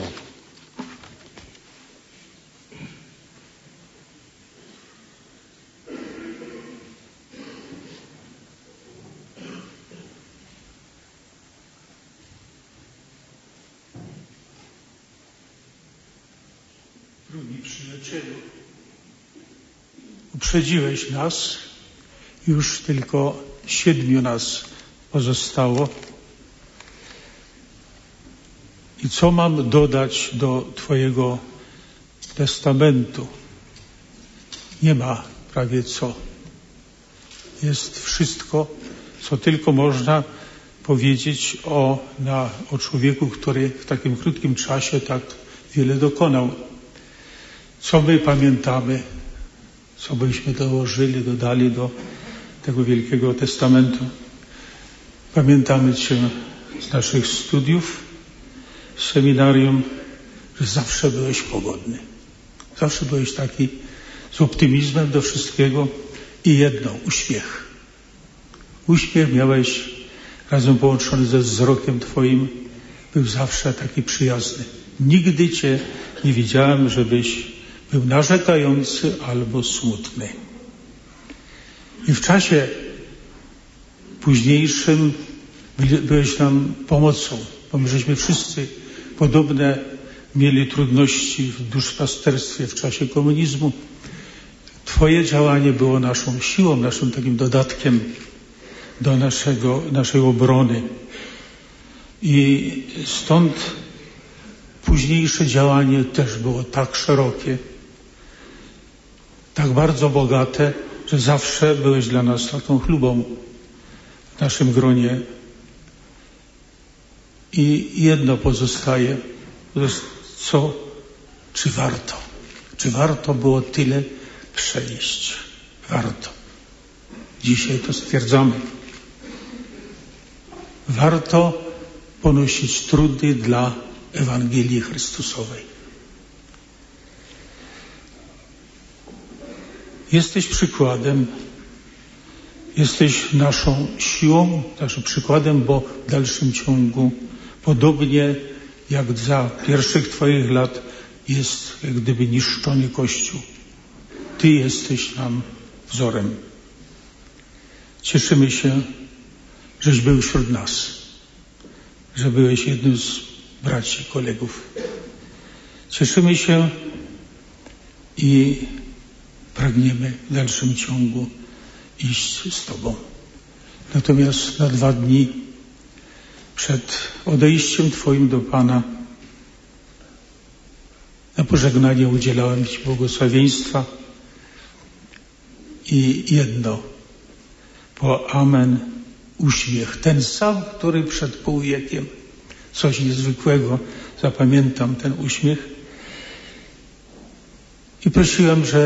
Drogi przyjacielu, uprzedziłeś nas, już tylko siedmiu nas pozostało. I co mam dodać do Twojego testamentu? Nie ma prawie co. Jest wszystko, co tylko można powiedzieć o, na, o człowieku, który w takim krótkim czasie tak wiele dokonał. Co my pamiętamy, co byśmy dołożyli, dodali do tego wielkiego testamentu? Pamiętamy Cię z naszych studiów w seminarium, że zawsze byłeś pogodny. Zawsze byłeś taki z optymizmem do wszystkiego i jedno, uśmiech. Uśmiech miałeś razem połączony ze wzrokiem Twoim, był zawsze taki przyjazny. Nigdy Cię nie widziałem, żebyś był narzekający albo smutny. I w czasie późniejszym byłeś nam pomocą, bo my żeśmy wszyscy podobne mieli trudności w duszpasterstwie w czasie komunizmu. Twoje działanie było naszą siłą, naszym takim dodatkiem do naszego, naszej obrony. I stąd późniejsze działanie też było tak szerokie, tak bardzo bogate, że zawsze byłeś dla nas taką chlubą w naszym gronie. I jedno pozostaje, to jest co, czy warto? Czy warto było tyle przejść? Warto. Dzisiaj to stwierdzamy. Warto ponosić trudy dla Ewangelii Chrystusowej. Jesteś przykładem, jesteś naszą siłą, naszym przykładem, bo w dalszym ciągu, podobnie jak za pierwszych Twoich lat, jest jak gdyby niszczony Kościół. Ty jesteś nam wzorem. Cieszymy się, żeś był wśród nas, że byłeś jednym z braci, kolegów. Cieszymy się i pragniemy w dalszym ciągu iść z Tobą. Natomiast na dwa dni przed odejściem Twoim do Pana na pożegnanie udzielałem Ci błogosławieństwa i jedno, po amen uśmiech, ten sam, który przed pół wiekiem, coś niezwykłego, zapamiętam ten uśmiech i prosiłem, że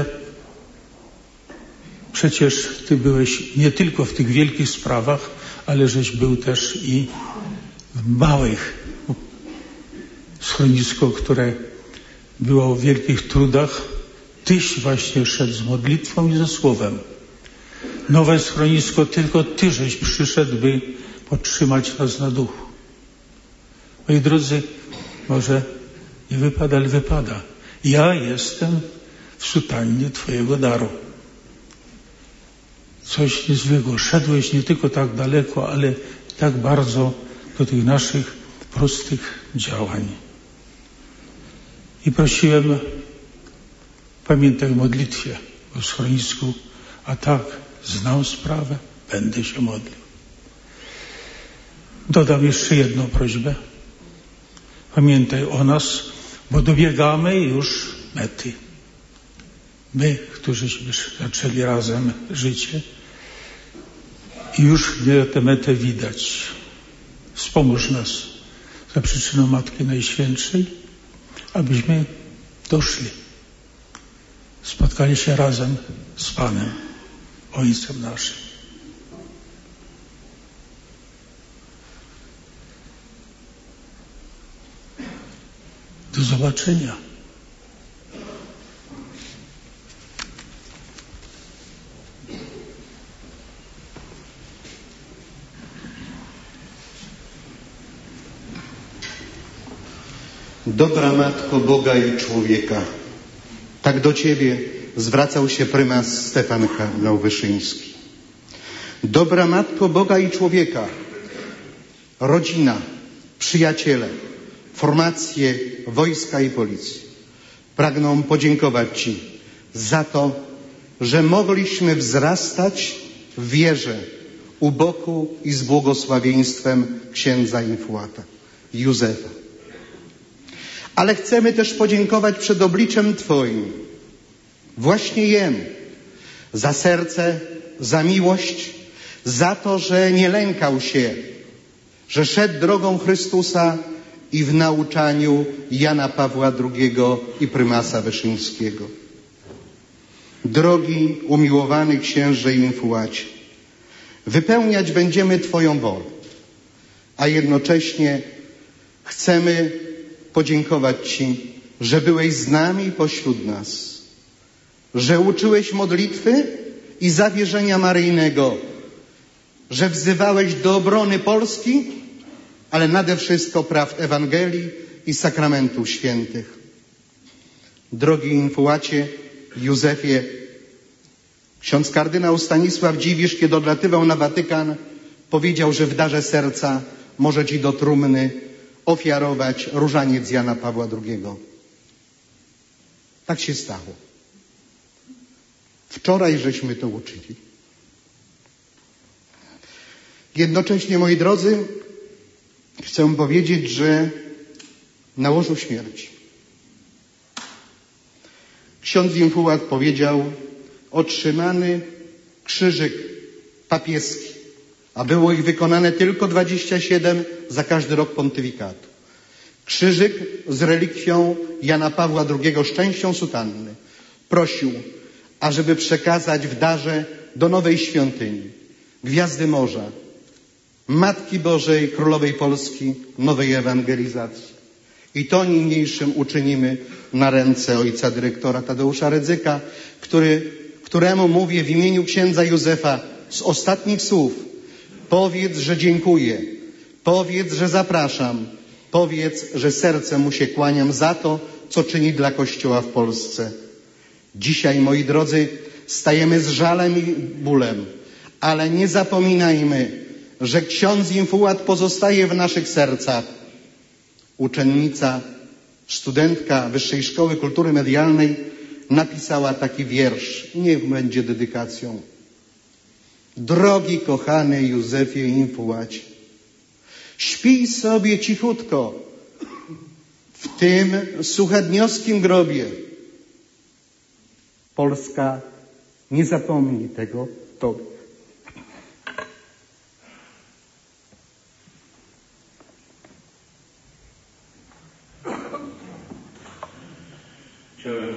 przecież Ty byłeś nie tylko w tych wielkich sprawach, ale żeś był też i w małych. Schronisko, które było w wielkich trudach, Tyś właśnie szedł z modlitwą i ze słowem. Nowe schronisko, tylko Ty żeś przyszedł, by podtrzymać nas na duchu. Moi drodzy, może nie wypada, ale wypada. Ja jestem w sutannie Twojego daru. Coś niezwykłego. Szedłeś nie tylko tak daleko, ale tak bardzo do tych naszych prostych działań. I prosiłem, pamiętaj o modlitwie, o schronisku, a tak, znam sprawę, będę się modlił. Dodam jeszcze jedną prośbę. Pamiętaj o nas, bo dobiegamy już mety. My, którzyśmy zaczęli razem życie i już tę metę widać. Wspomóż nas za przyczyną Matki Najświętszej, abyśmy doszli, spotkali się razem z Panem, Ojcem naszym. Do zobaczenia. Dobra Matko Boga i człowieka, tak do Ciebie zwracał się prymas Stefan kardynał Wyszyński. Dobra Matko Boga i człowieka, rodzina, przyjaciele, formacje wojska i policji pragną podziękować Ci za to, że mogliśmy wzrastać w wierze u boku i z błogosławieństwem księdza infuata Józefa. Ale chcemy też podziękować przed obliczem Twoim właśnie Jemu za serce, za miłość, za to, że nie lękał się, że szedł drogą Chrystusa i w nauczaniu Jana Pawła drugiego i prymasa Wyszyńskiego. Drogi umiłowany księże infuacie, wypełniać będziemy Twoją wolę, a jednocześnie chcemy podziękować Ci, że byłeś z nami pośród nas, że uczyłeś modlitwy i zawierzenia maryjnego, że wzywałeś do obrony Polski, ale nade wszystko prawd Ewangelii i sakramentów świętych. Drogi infuacie Józefie, ksiądz kardynał Stanisław Dziwisz, kiedy odlatywał na Watykan, powiedział, że w darze serca może Ci do trumny ofiarować różaniec Jana Pawła drugiego. Tak się stało. Wczoraj żeśmy to uczyli. Jednocześnie, moi drodzy, chcę powiedzieć, że na łożu śmierci ksiądz infuat powiedział otrzymany krzyżyk papieski, a było ich wykonane tylko dwadzieścia siedem za każdy rok pontyfikatu. Krzyżyk z relikwią Jana Pawła drugiego, szczęścią sutanny. Prosił, ażeby przekazać w darze do nowej świątyni, Gwiazdy Morza, Matki Bożej, Królowej Polski, nowej ewangelizacji. I to niniejszym uczynimy na ręce ojca dyrektora Tadeusza Rydzyka, który, któremu mówię w imieniu księdza Józefa z ostatnich słów: powiedz, że dziękuję, powiedz, że zapraszam, powiedz, że sercem mu się kłaniam za to, co czyni dla Kościoła w Polsce. Dzisiaj, moi drodzy, stajemy z żalem i bólem, ale nie zapominajmy, że ksiądz Infułat pozostaje w naszych sercach. Uczennica, studentka Wyższej Szkoły Kultury Medialnej napisała taki wiersz, niech będzie dedykacją. Drogi kochany Józefie Infułacie, śpij sobie cichutko w tym suchedniowskim grobie. Polska nie zapomni tego Tobie. Chciałem,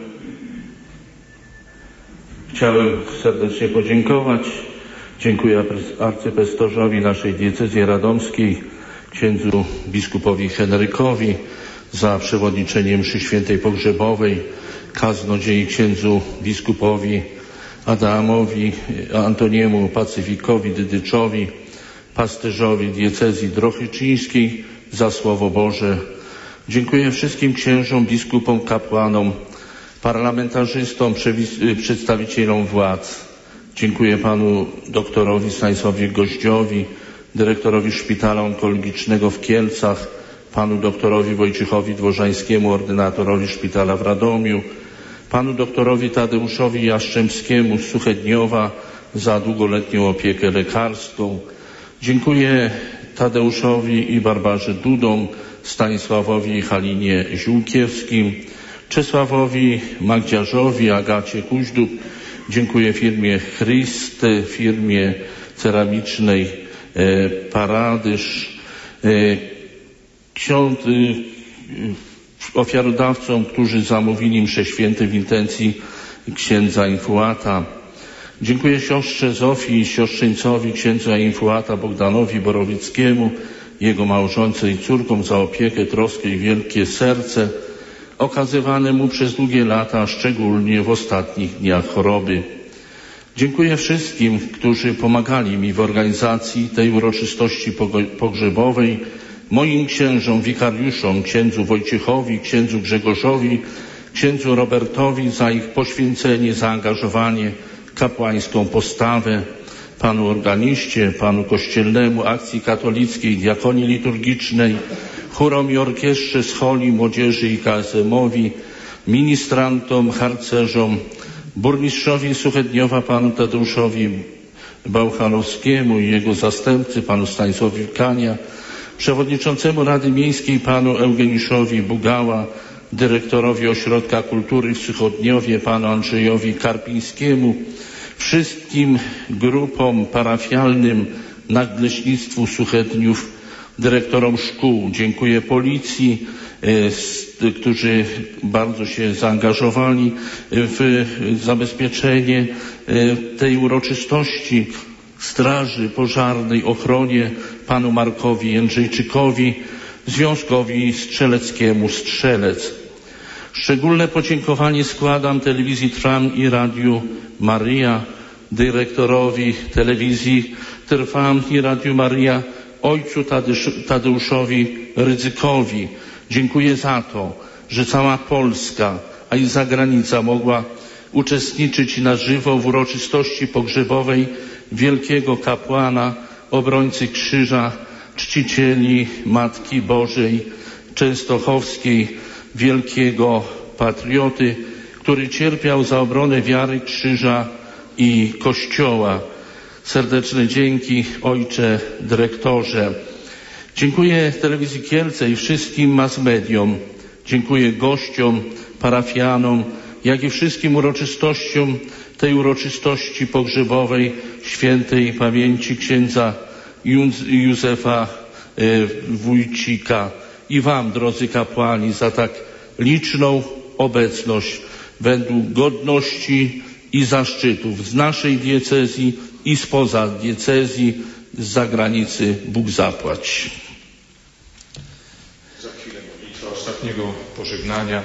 chciałem serdecznie podziękować. Dziękuję arcypastorzowi naszej diecezji radomskiej, księdzu biskupowi Henrykowi, za przewodniczenie mszy świętej pogrzebowej, kaznodziei księdzu biskupowi Adamowi, Antoniemu Pacyfikowi Dydyczowi, pasterzowi diecezji drohyczyńskiej za Słowo Boże. Dziękuję wszystkim księżom, biskupom, kapłanom, parlamentarzystom, przedstawicielom władz. Dziękuję panu doktorowi Stanisławowi Goździowi, dyrektorowi Szpitala Onkologicznego w Kielcach, panu doktorowi Wojciechowi Dworzańskiemu, ordynatorowi szpitala w Radomiu, panu doktorowi Tadeuszowi Jastrzębskiemu z Suchedniowa za długoletnią opiekę lekarską. Dziękuję Tadeuszowi i Barbarze Dudom, Stanisławowi i Halinie Ziółkiewskim, Czesławowi Magdziarzowi, Agacie Kuźdub. Dziękuję firmie Chryst, firmie ceramicznej e, Paradyż, e, ksiądz, e, ofiarodawcom, którzy zamówili msze święte w intencji księdza Infułata. Dziękuję siostrze Zofii i siostrzeńcowi księdza Infułata Bogdanowi Borowickiemu, jego małżonce i córkom za opiekę, troskę i wielkie serce okazywane mu przez długie lata, szczególnie w ostatnich dniach choroby. Dziękuję wszystkim, którzy pomagali mi w organizacji tej uroczystości pogrzebowej, moim księżom, wikariuszom, księdzu Wojciechowi, księdzu Grzegorzowi, księdzu Robertowi za ich poświęcenie, zaangażowanie, kapłańską postawę, panu organiście, panu kościelnemu, akcji katolickiej, diakonii liturgicznej, chórom i orkiestrze scholi, młodzieży i K S M-owi, ministrantom, harcerzom, burmistrzowi Suchedniowa, panu Tadeuszowi Bałchanowskiemu i jego zastępcy, panu Stanisławowi Kania, przewodniczącemu Rady Miejskiej, panu Eugeniuszowi Bugała, dyrektorowi Ośrodka Kultury w Suchedniowie, panu Andrzejowi Karpińskiemu, wszystkim grupom parafialnym Nadleśnictwu Suchedniów, dyrektorom szkół. Dziękuję policji, e, którzy bardzo się zaangażowali w zabezpieczenie e, tej uroczystości, straży pożarnej, ochronie, panu Markowi Jędrzejczykowi, Związkowi Strzeleckiemu Strzelec. Szczególne podziękowanie składam telewizji Trwam i Radiu Maryja, dyrektorowi telewizji Trwam i Radiu Maryja, ojcu Tadeuszowi Rydzykowi. Dziękuję za to, że cała Polska, a i zagranica mogła uczestniczyć na żywo w uroczystości pogrzebowej wielkiego kapłana, obrońcy krzyża, czcicieli Matki Bożej Częstochowskiej, wielkiego patrioty, który cierpiał za obronę wiary, krzyża i Kościoła. Serdeczne dzięki, ojcze dyrektorze. Dziękuję Telewizji Kielce i wszystkim mass mediom. Dziękuję gościom, parafianom, jak i wszystkim uroczystościom tej uroczystości pogrzebowej świętej pamięci księdza Józefa Wójcika i Wam, drodzy kapłani, za tak liczną obecność według godności i zaszczytów z naszej diecezji i spoza diecezji, z zagranicy. Bóg zapłać. Za chwilę modlitwa ostatniego pożegnania.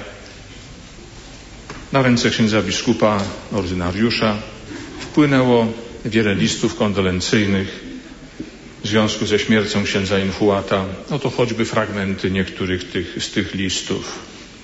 Na ręce księdza biskupa ordynariusza wpłynęło wiele listów kondolencyjnych w związku ze śmiercią księdza Infuata. Oto choćby fragmenty niektórych tych, z tych listów.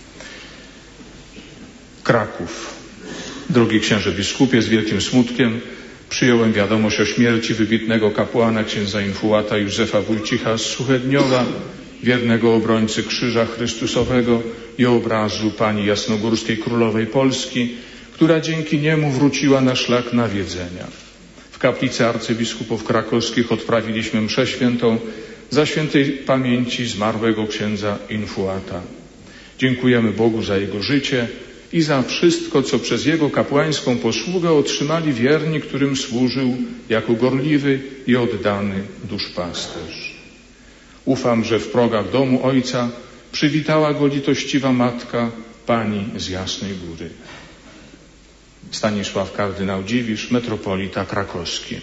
Kraków. Drogi księże biskupie, z wielkim smutkiem przyjąłem wiadomość o śmierci wybitnego kapłana księdza Infuata Józefa Wójcicha z Suchedniowa, wiernego obrońcy Krzyża Chrystusowego i obrazu pani Jasnogórskiej Królowej Polski, która dzięki niemu wróciła na szlak nawiedzenia. W kaplicy arcybiskupów krakowskich odprawiliśmy mszę świętą za świętej pamięci zmarłego księdza Infuata. Dziękujemy Bogu za jego życie i za wszystko, co przez jego kapłańską posługę otrzymali wierni, którym służył jako gorliwy i oddany duszpasterz. Ufam, że w progach domu Ojca przywitała go litościwa matka, pani z Jasnej Góry. Stanisław kardynał Dziwisz, metropolita krakowski.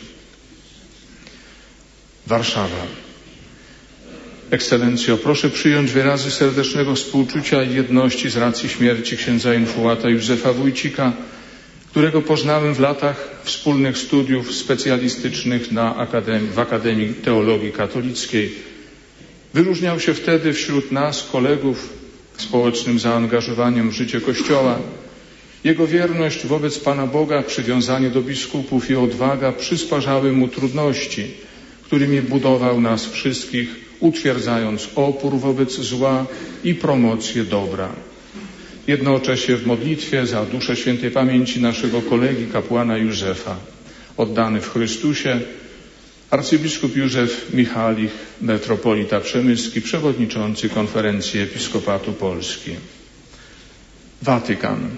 Warszawa. Ekscelencjo, proszę przyjąć wyrazy serdecznego współczucia i jedności z racji śmierci księdza Infuata Józefa Wójcika, którego poznałem w latach wspólnych studiów specjalistycznych na Akademii, w Akademii Teologii Katolickiej. Wyróżniał się wtedy wśród nas, kolegów, społecznym zaangażowaniem w życie Kościoła. Jego wierność wobec Pana Boga, przywiązanie do biskupów i odwaga przysparzały mu trudności, którymi budował nas wszystkich, utwierdzając opór wobec zła i promocję dobra. Jednocześnie w modlitwie za duszę świętej pamięci naszego kolegi kapłana Józefa, oddany w Chrystusie, arcybiskup Józef Michalich, metropolita przemyski, przewodniczący Konferencji Episkopatu Polski. Watykan.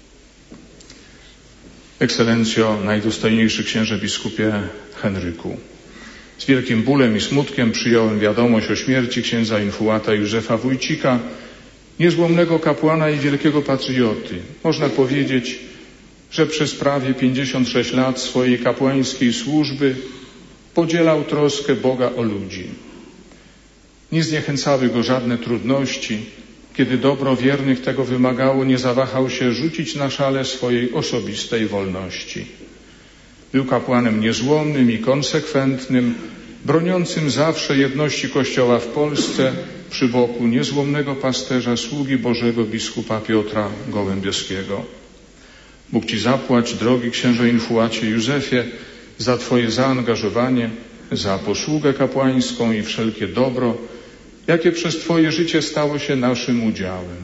Ekscelencjo, najdostojniejszy księże biskupie Henryku, z wielkim bólem i smutkiem przyjąłem wiadomość o śmierci księdza Infuata Józefa Wójcika, niezłomnego kapłana i wielkiego patrioty. Można powiedzieć, że przez prawie pięćdziesiąt sześć lat swojej kapłańskiej służby podzielał troskę Boga o ludzi. Nie zniechęcały go żadne trudności. Kiedy dobro wiernych tego wymagało, nie zawahał się rzucić na szale swojej osobistej wolności. Był kapłanem niezłomnym i konsekwentnym, broniącym zawsze jedności Kościoła w Polsce przy boku niezłomnego pasterza, sługi Bożego biskupa Piotra Gołębieskiego. Bóg Ci zapłać, drogi księże Infuacie Józefie, za Twoje zaangażowanie, za posługę kapłańską i wszelkie dobro, jakie przez Twoje życie stało się naszym udziałem.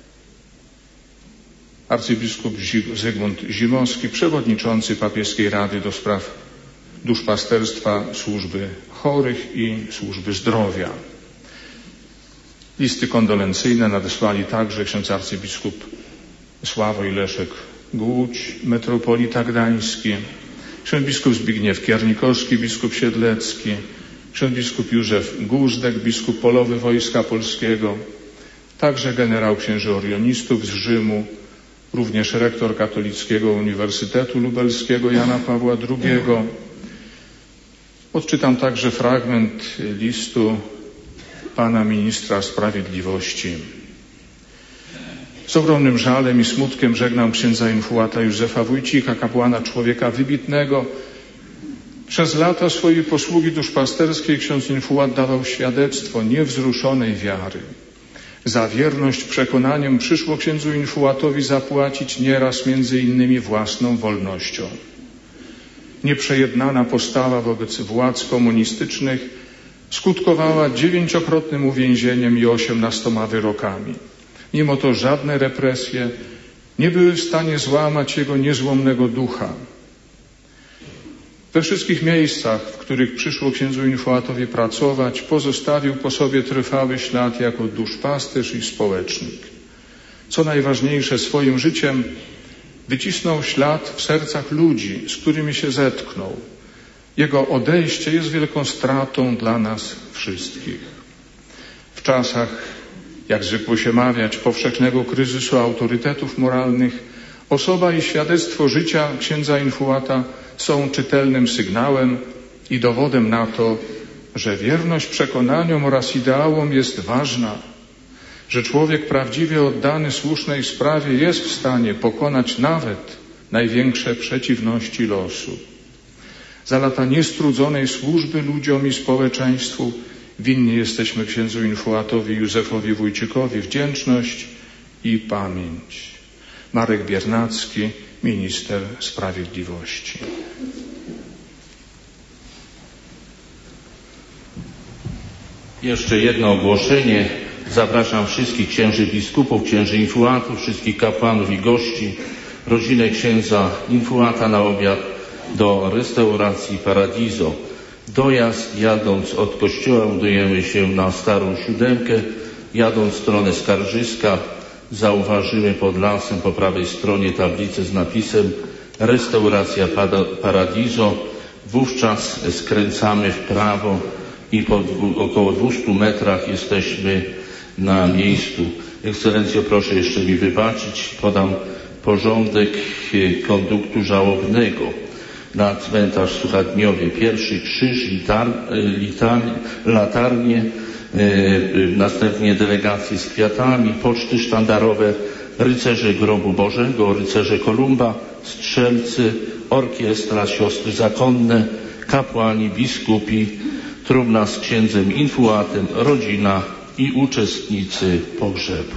Arcybiskup Zygmunt Zimowski, przewodniczący Papieskiej Rady do spraw duszpasterstwa, służby chorych i służby zdrowia. Listy kondolencyjne nadesłali także ksiądz arcybiskup Sławoj Leszek Głódź, metropolita gdański, ksiądz biskup Zbigniew Kiernikowski, biskup Siedlecki, ksiądz biskup Józef Gózdek, biskup polowy Wojska Polskiego, także generał księży orionistów z Rzymu, również rektor Katolickiego Uniwersytetu Lubelskiego Jana Pawła drugiego. Odczytam także fragment listu pana ministra sprawiedliwości. Z ogromnym żalem i smutkiem żegnam księdza Infuata Józefa Wójcika, kapłana, człowieka wybitnego. Przez lata swojej posługi duszpasterskiej ksiądz Infuat dawał świadectwo niewzruszonej wiary. Za wierność przekonaniem przyszło księdzu Infuatowi zapłacić nieraz między innymi własną wolnością. Nieprzejednana postawa wobec władz komunistycznych skutkowała dziewięciokrotnym uwięzieniem i osiemnastoma wyrokami. Mimo to żadne represje nie były w stanie złamać jego niezłomnego ducha. We wszystkich miejscach, w których przyszło księdzu Infuatowi pracować, pozostawił po sobie trwały ślad jako duszpasterz i społecznik. Co najważniejsze, swoim życiem wycisnął ślad w sercach ludzi, z którymi się zetknął. Jego odejście jest wielką stratą dla nas wszystkich. W czasach, jak zwykło się mawiać, powszechnego kryzysu autorytetów moralnych, osoba i świadectwo życia księdza Infuata są czytelnym sygnałem i dowodem na to, że wierność przekonaniom oraz ideałom jest ważna, że człowiek prawdziwie oddany słusznej sprawie jest w stanie pokonać nawet największe przeciwności losu. Za lata niestrudzonej służby ludziom i społeczeństwu winni jesteśmy księdzu Infuatowi Józefowi Wójcikowi wdzięczność i pamięć. Marek Biernacki, minister sprawiedliwości. Jeszcze jedno ogłoszenie. Zapraszam wszystkich księży biskupów, księży Infuatów, wszystkich kapłanów i gości, rodzinę księdza Infuata na obiad do restauracji Paradiso. Dojazd, jadąc od kościoła, udajemy się na Starą Siódemkę. Jadąc w stronę Skarżyska, zauważymy pod lasem po prawej stronie tablicę z napisem Restauracja Paradiso. Wówczas skręcamy w prawo i po około dwustu metrach jesteśmy na miejscu. Ekscelencjo, proszę jeszcze mi wybaczyć, podam porządek konduktu żałobnego. Na cmentarz w Suchadniowie pierwszy krzyż, litar, litar, latarnie, yy, następnie delegacje z kwiatami, poczty sztandarowe, rycerze Grobu Bożego, rycerze Kolumba, strzelcy, orkiestra, siostry zakonne, kapłani, biskupi, trumna z księdzem Infuatem, rodzina i uczestnicy pogrzebu.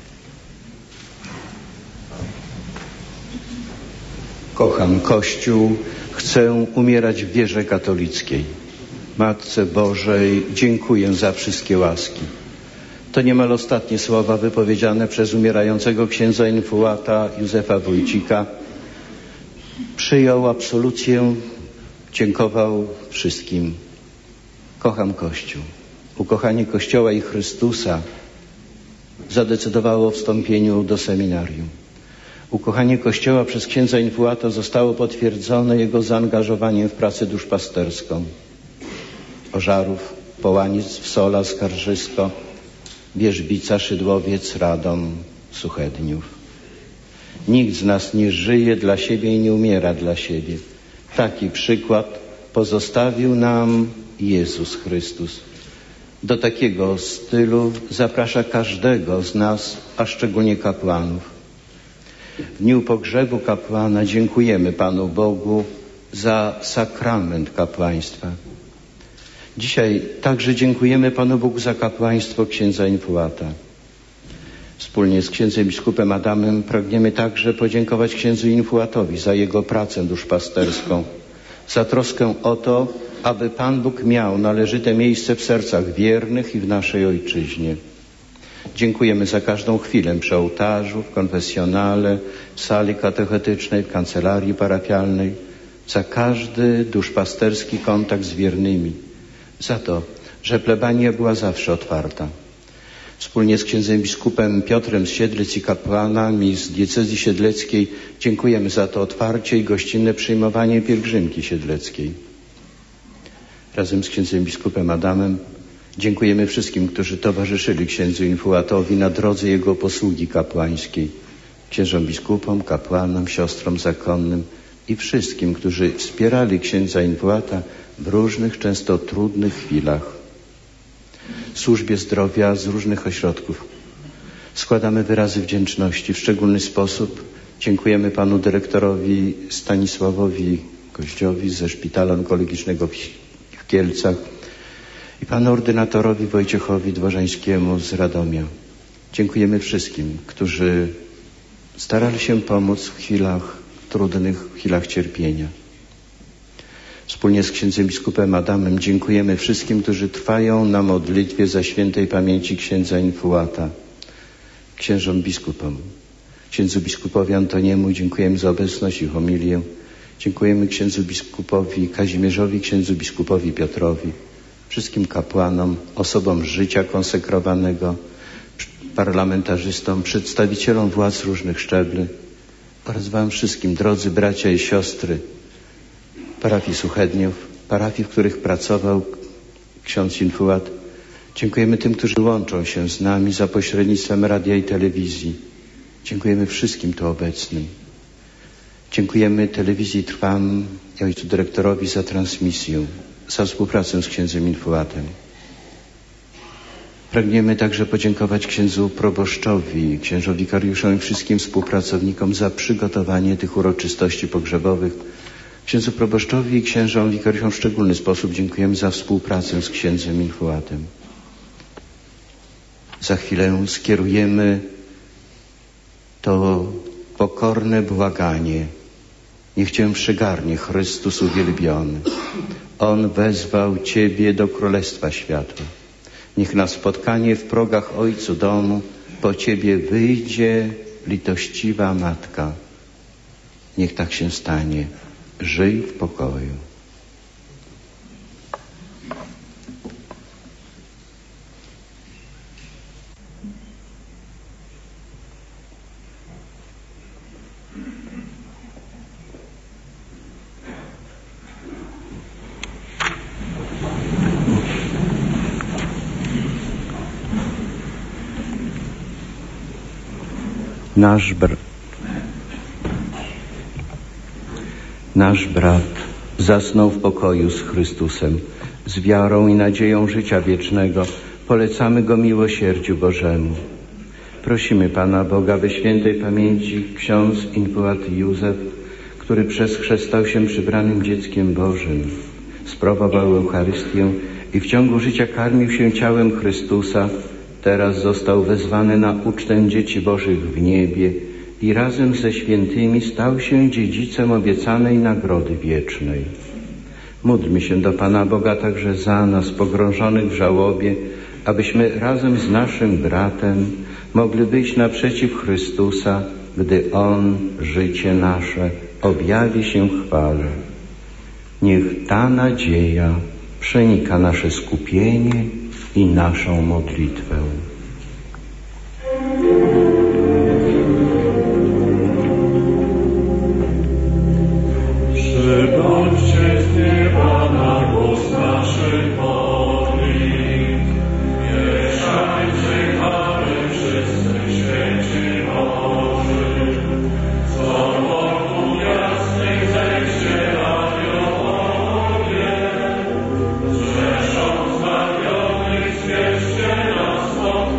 Kocham Kościół, chcę umierać w wierze katolickiej. Matce Bożej dziękuję za wszystkie łaski. To niemal ostatnie słowa wypowiedziane przez umierającego księdza Infuata Józefa Wójcika. Przyjął absolucję, dziękował wszystkim. Kocham Kościół. Ukochanie Kościoła i Chrystusa zadecydowało o wstąpieniu do seminarium. Ukochanie Kościoła przez księdza Infuata zostało potwierdzone jego zaangażowaniem w pracę duszpasterską. Ożarów, Połanic, Wsola, Skarżysko, Wierzbica, Szydłowiec, Radom, Suchedniów. Nikt z nas nie żyje dla siebie i nie umiera dla siebie. Taki przykład pozostawił nam Jezus Chrystus. Do takiego stylu zaprasza każdego z nas, a szczególnie kapłanów. W dniu pogrzebu kapłana dziękujemy Panu Bogu za sakrament kapłaństwa. Dzisiaj także dziękujemy Panu Bogu za kapłaństwo księdza Infuata. Wspólnie z księdzem biskupem Adamem pragniemy także podziękować księdzu Infuatowi za jego pracę duszpasterską, za troskę o to, aby Pan Bóg miał należyte miejsce w sercach wiernych i w naszej ojczyźnie. Dziękujemy za każdą chwilę przy ołtarzu, w konfesjonale, w sali katechetycznej, w kancelarii parafialnej, za każdy duszpasterski kontakt z wiernymi, za to, że plebania była zawsze otwarta. Wspólnie z księdzem biskupem Piotrem z Siedlec i kapłanami z diecezji siedleckiej dziękujemy za to otwarcie i gościnne przyjmowanie pielgrzymki siedleckiej. Razem z księdzem biskupem Adamem dziękujemy wszystkim, którzy towarzyszyli księdzu Infuatowi na drodze jego posługi kapłańskiej. Księżom biskupom, kapłanom, siostrom zakonnym i wszystkim, którzy wspierali księdza Infuata w różnych, często trudnych chwilach. Służbie zdrowia z różnych ośrodków składamy wyrazy wdzięczności. W szczególny sposób dziękujemy panu dyrektorowi Stanisławowi Goździowi ze Szpitala Onkologicznego w Kielcach i panu ordynatorowi Wojciechowi Dworzańskiemu z Radomia. Dziękujemy wszystkim, którzy starali się pomóc w chwilach trudnych, w chwilach cierpienia. Wspólnie z księdzem biskupem Adamem dziękujemy wszystkim, którzy trwają na modlitwie za świętej pamięci księdza Infuata, księżom biskupom. Księdzu biskupowi Antoniemu dziękujemy za obecność i homilię. Dziękujemy księdzu biskupowi Kazimierzowi, księdzu biskupowi Piotrowi, wszystkim kapłanom, osobom życia konsekrowanego, parlamentarzystom, przedstawicielom władz różnych szczebli, oraz wam wszystkim, drodzy bracia i siostry parafii Suchedniów, parafii, w których pracował ksiądz Infułat. Dziękujemy tym, którzy łączą się z nami za pośrednictwem radia i telewizji. Dziękujemy wszystkim tu obecnym. Dziękujemy telewizji Trwam i ojcu dyrektorowi za transmisję, za współpracę z księdzem Infułatem. Pragniemy także podziękować księdzu proboszczowi, księżom wikariuszom i wszystkim współpracownikom za przygotowanie tych uroczystości pogrzebowych. Księdzu proboszczowi i księżom wikariuszom w szczególny sposób dziękujemy za współpracę z księdzem Infułatem. Za chwilę skierujemy to pokorne błaganie. Niech Cię przygarnie Chrystus uwielbiony. On wezwał Ciebie do Królestwa Światła. Niech na spotkanie w progach Ojcu domu po Ciebie wyjdzie litościwa Matka. Niech tak się stanie. Żyj w pokoju. Nasz, br... Nasz brat zasnął w pokoju z Chrystusem. Z wiarą i nadzieją życia wiecznego polecamy go miłosierdziu Bożemu. Prosimy Pana Boga, by świętej pamięci ksiądz Infułat Józef, który przez chrzest stał się przybranym dzieckiem Bożym, sprawował Eucharystię i w ciągu życia karmił się ciałem Chrystusa, teraz został wezwany na ucztę dzieci Bożych w niebie i razem ze świętymi stał się dziedzicem obiecanej nagrody wiecznej. Módlmy się do Pana Boga także za nas, pogrążonych w żałobie, abyśmy razem z naszym bratem mogli wyjść naprzeciw Chrystusa, gdy On, życie nasze, objawi się w chwale. Niech ta nadzieja przenika nasze skupienie i naszą modlitwę. Przybądźcie z nieba na głos naszych modlitw. Mieszajcie chwały wszyscy święci Boży. Co wokół jasnych zejście aniołowie. Zrzeszą zbawionych, zwierzcie na spotkanie.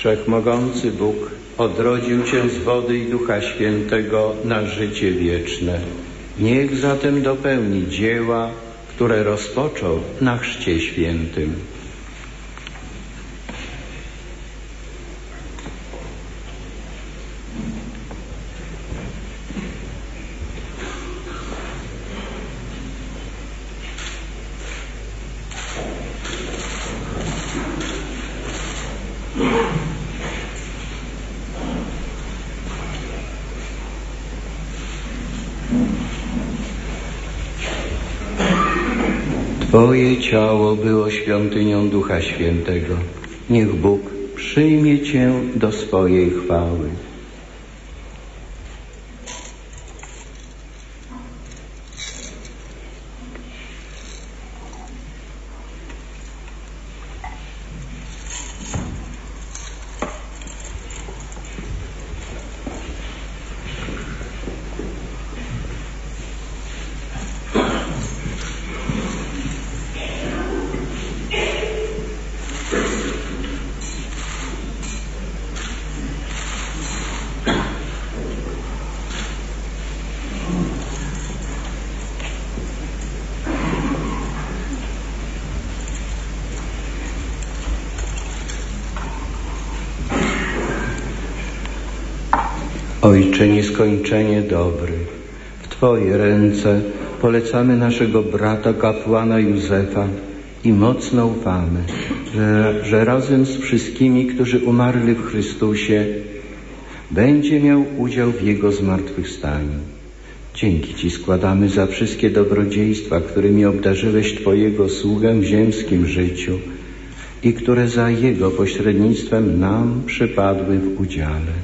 Wszechmogący Bóg odrodził Cię z wody i Ducha Świętego na życie wieczne. Niech zatem dopełni dzieła, które rozpoczął na Chrzcie Świętym. Twoje ciało było świątynią Ducha Świętego. Niech Bóg przyjmie Cię do swojej chwały. Ojcze nieskończenie dobry, w Twoje ręce polecamy naszego brata kapłana Józefa i mocno ufamy, że, że razem z wszystkimi, którzy umarli w Chrystusie, będzie miał udział w Jego zmartwychwstaniu. Dzięki Ci składamy za wszystkie dobrodziejstwa, którymi obdarzyłeś Twojego sługę w ziemskim życiu i które za Jego pośrednictwem nam przypadły w udziale.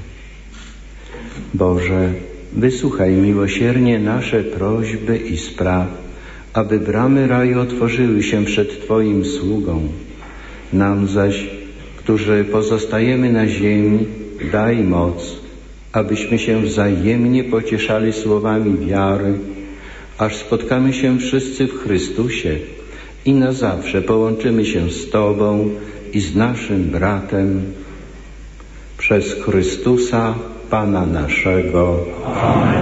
Boże, wysłuchaj miłosiernie nasze prośby i spraw, aby bramy raju otworzyły się przed Twoim sługą. Nam zaś, którzy pozostajemy na ziemi, daj moc, abyśmy się wzajemnie pocieszali słowami wiary, aż spotkamy się wszyscy w Chrystusie i na zawsze połączymy się z Tobą i z naszym bratem przez Chrystusa, Pana naszego. Amen.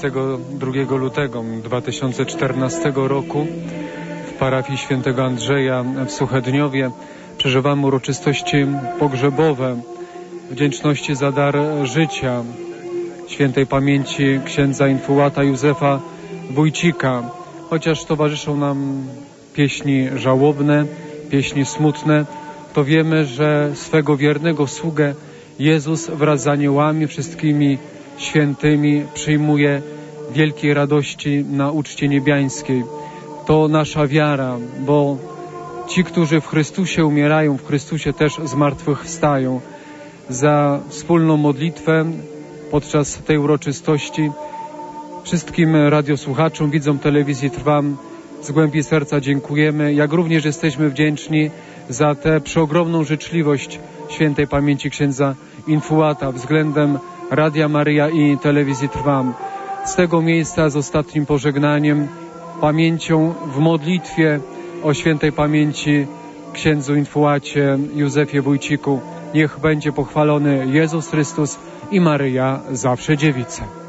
dwudziestego drugiego lutego dwa tysiące czternastego roku w parafii świętego Andrzeja w Suchedniowie przeżywamy uroczystości pogrzebowe wdzięczności za dar życia świętej pamięci księdza infułata Józefa Wójcika. Chociaż towarzyszą nam pieśni żałobne, pieśni smutne, to wiemy, że swego wiernego sługę Jezus wraz z aniołami, wszystkimi świętymi przyjmuje wielkiej radości na uczcie niebiańskiej. To nasza wiara, bo ci, którzy w Chrystusie umierają, w Chrystusie też zmartwychwstają. Za wspólną modlitwę podczas tej uroczystości wszystkim radiosłuchaczom, widzom telewizji Trwam z głębi serca dziękujemy, jak również jesteśmy wdzięczni za tę przeogromną życzliwość świętej pamięci księdza infułata względem Radia Maryja i telewizji Trwam. Z tego miejsca z ostatnim pożegnaniem, pamięcią w modlitwie o świętej pamięci księdzu infułacie Józefie Wójciku. Niech będzie pochwalony Jezus Chrystus i Maryja zawsze dziewica.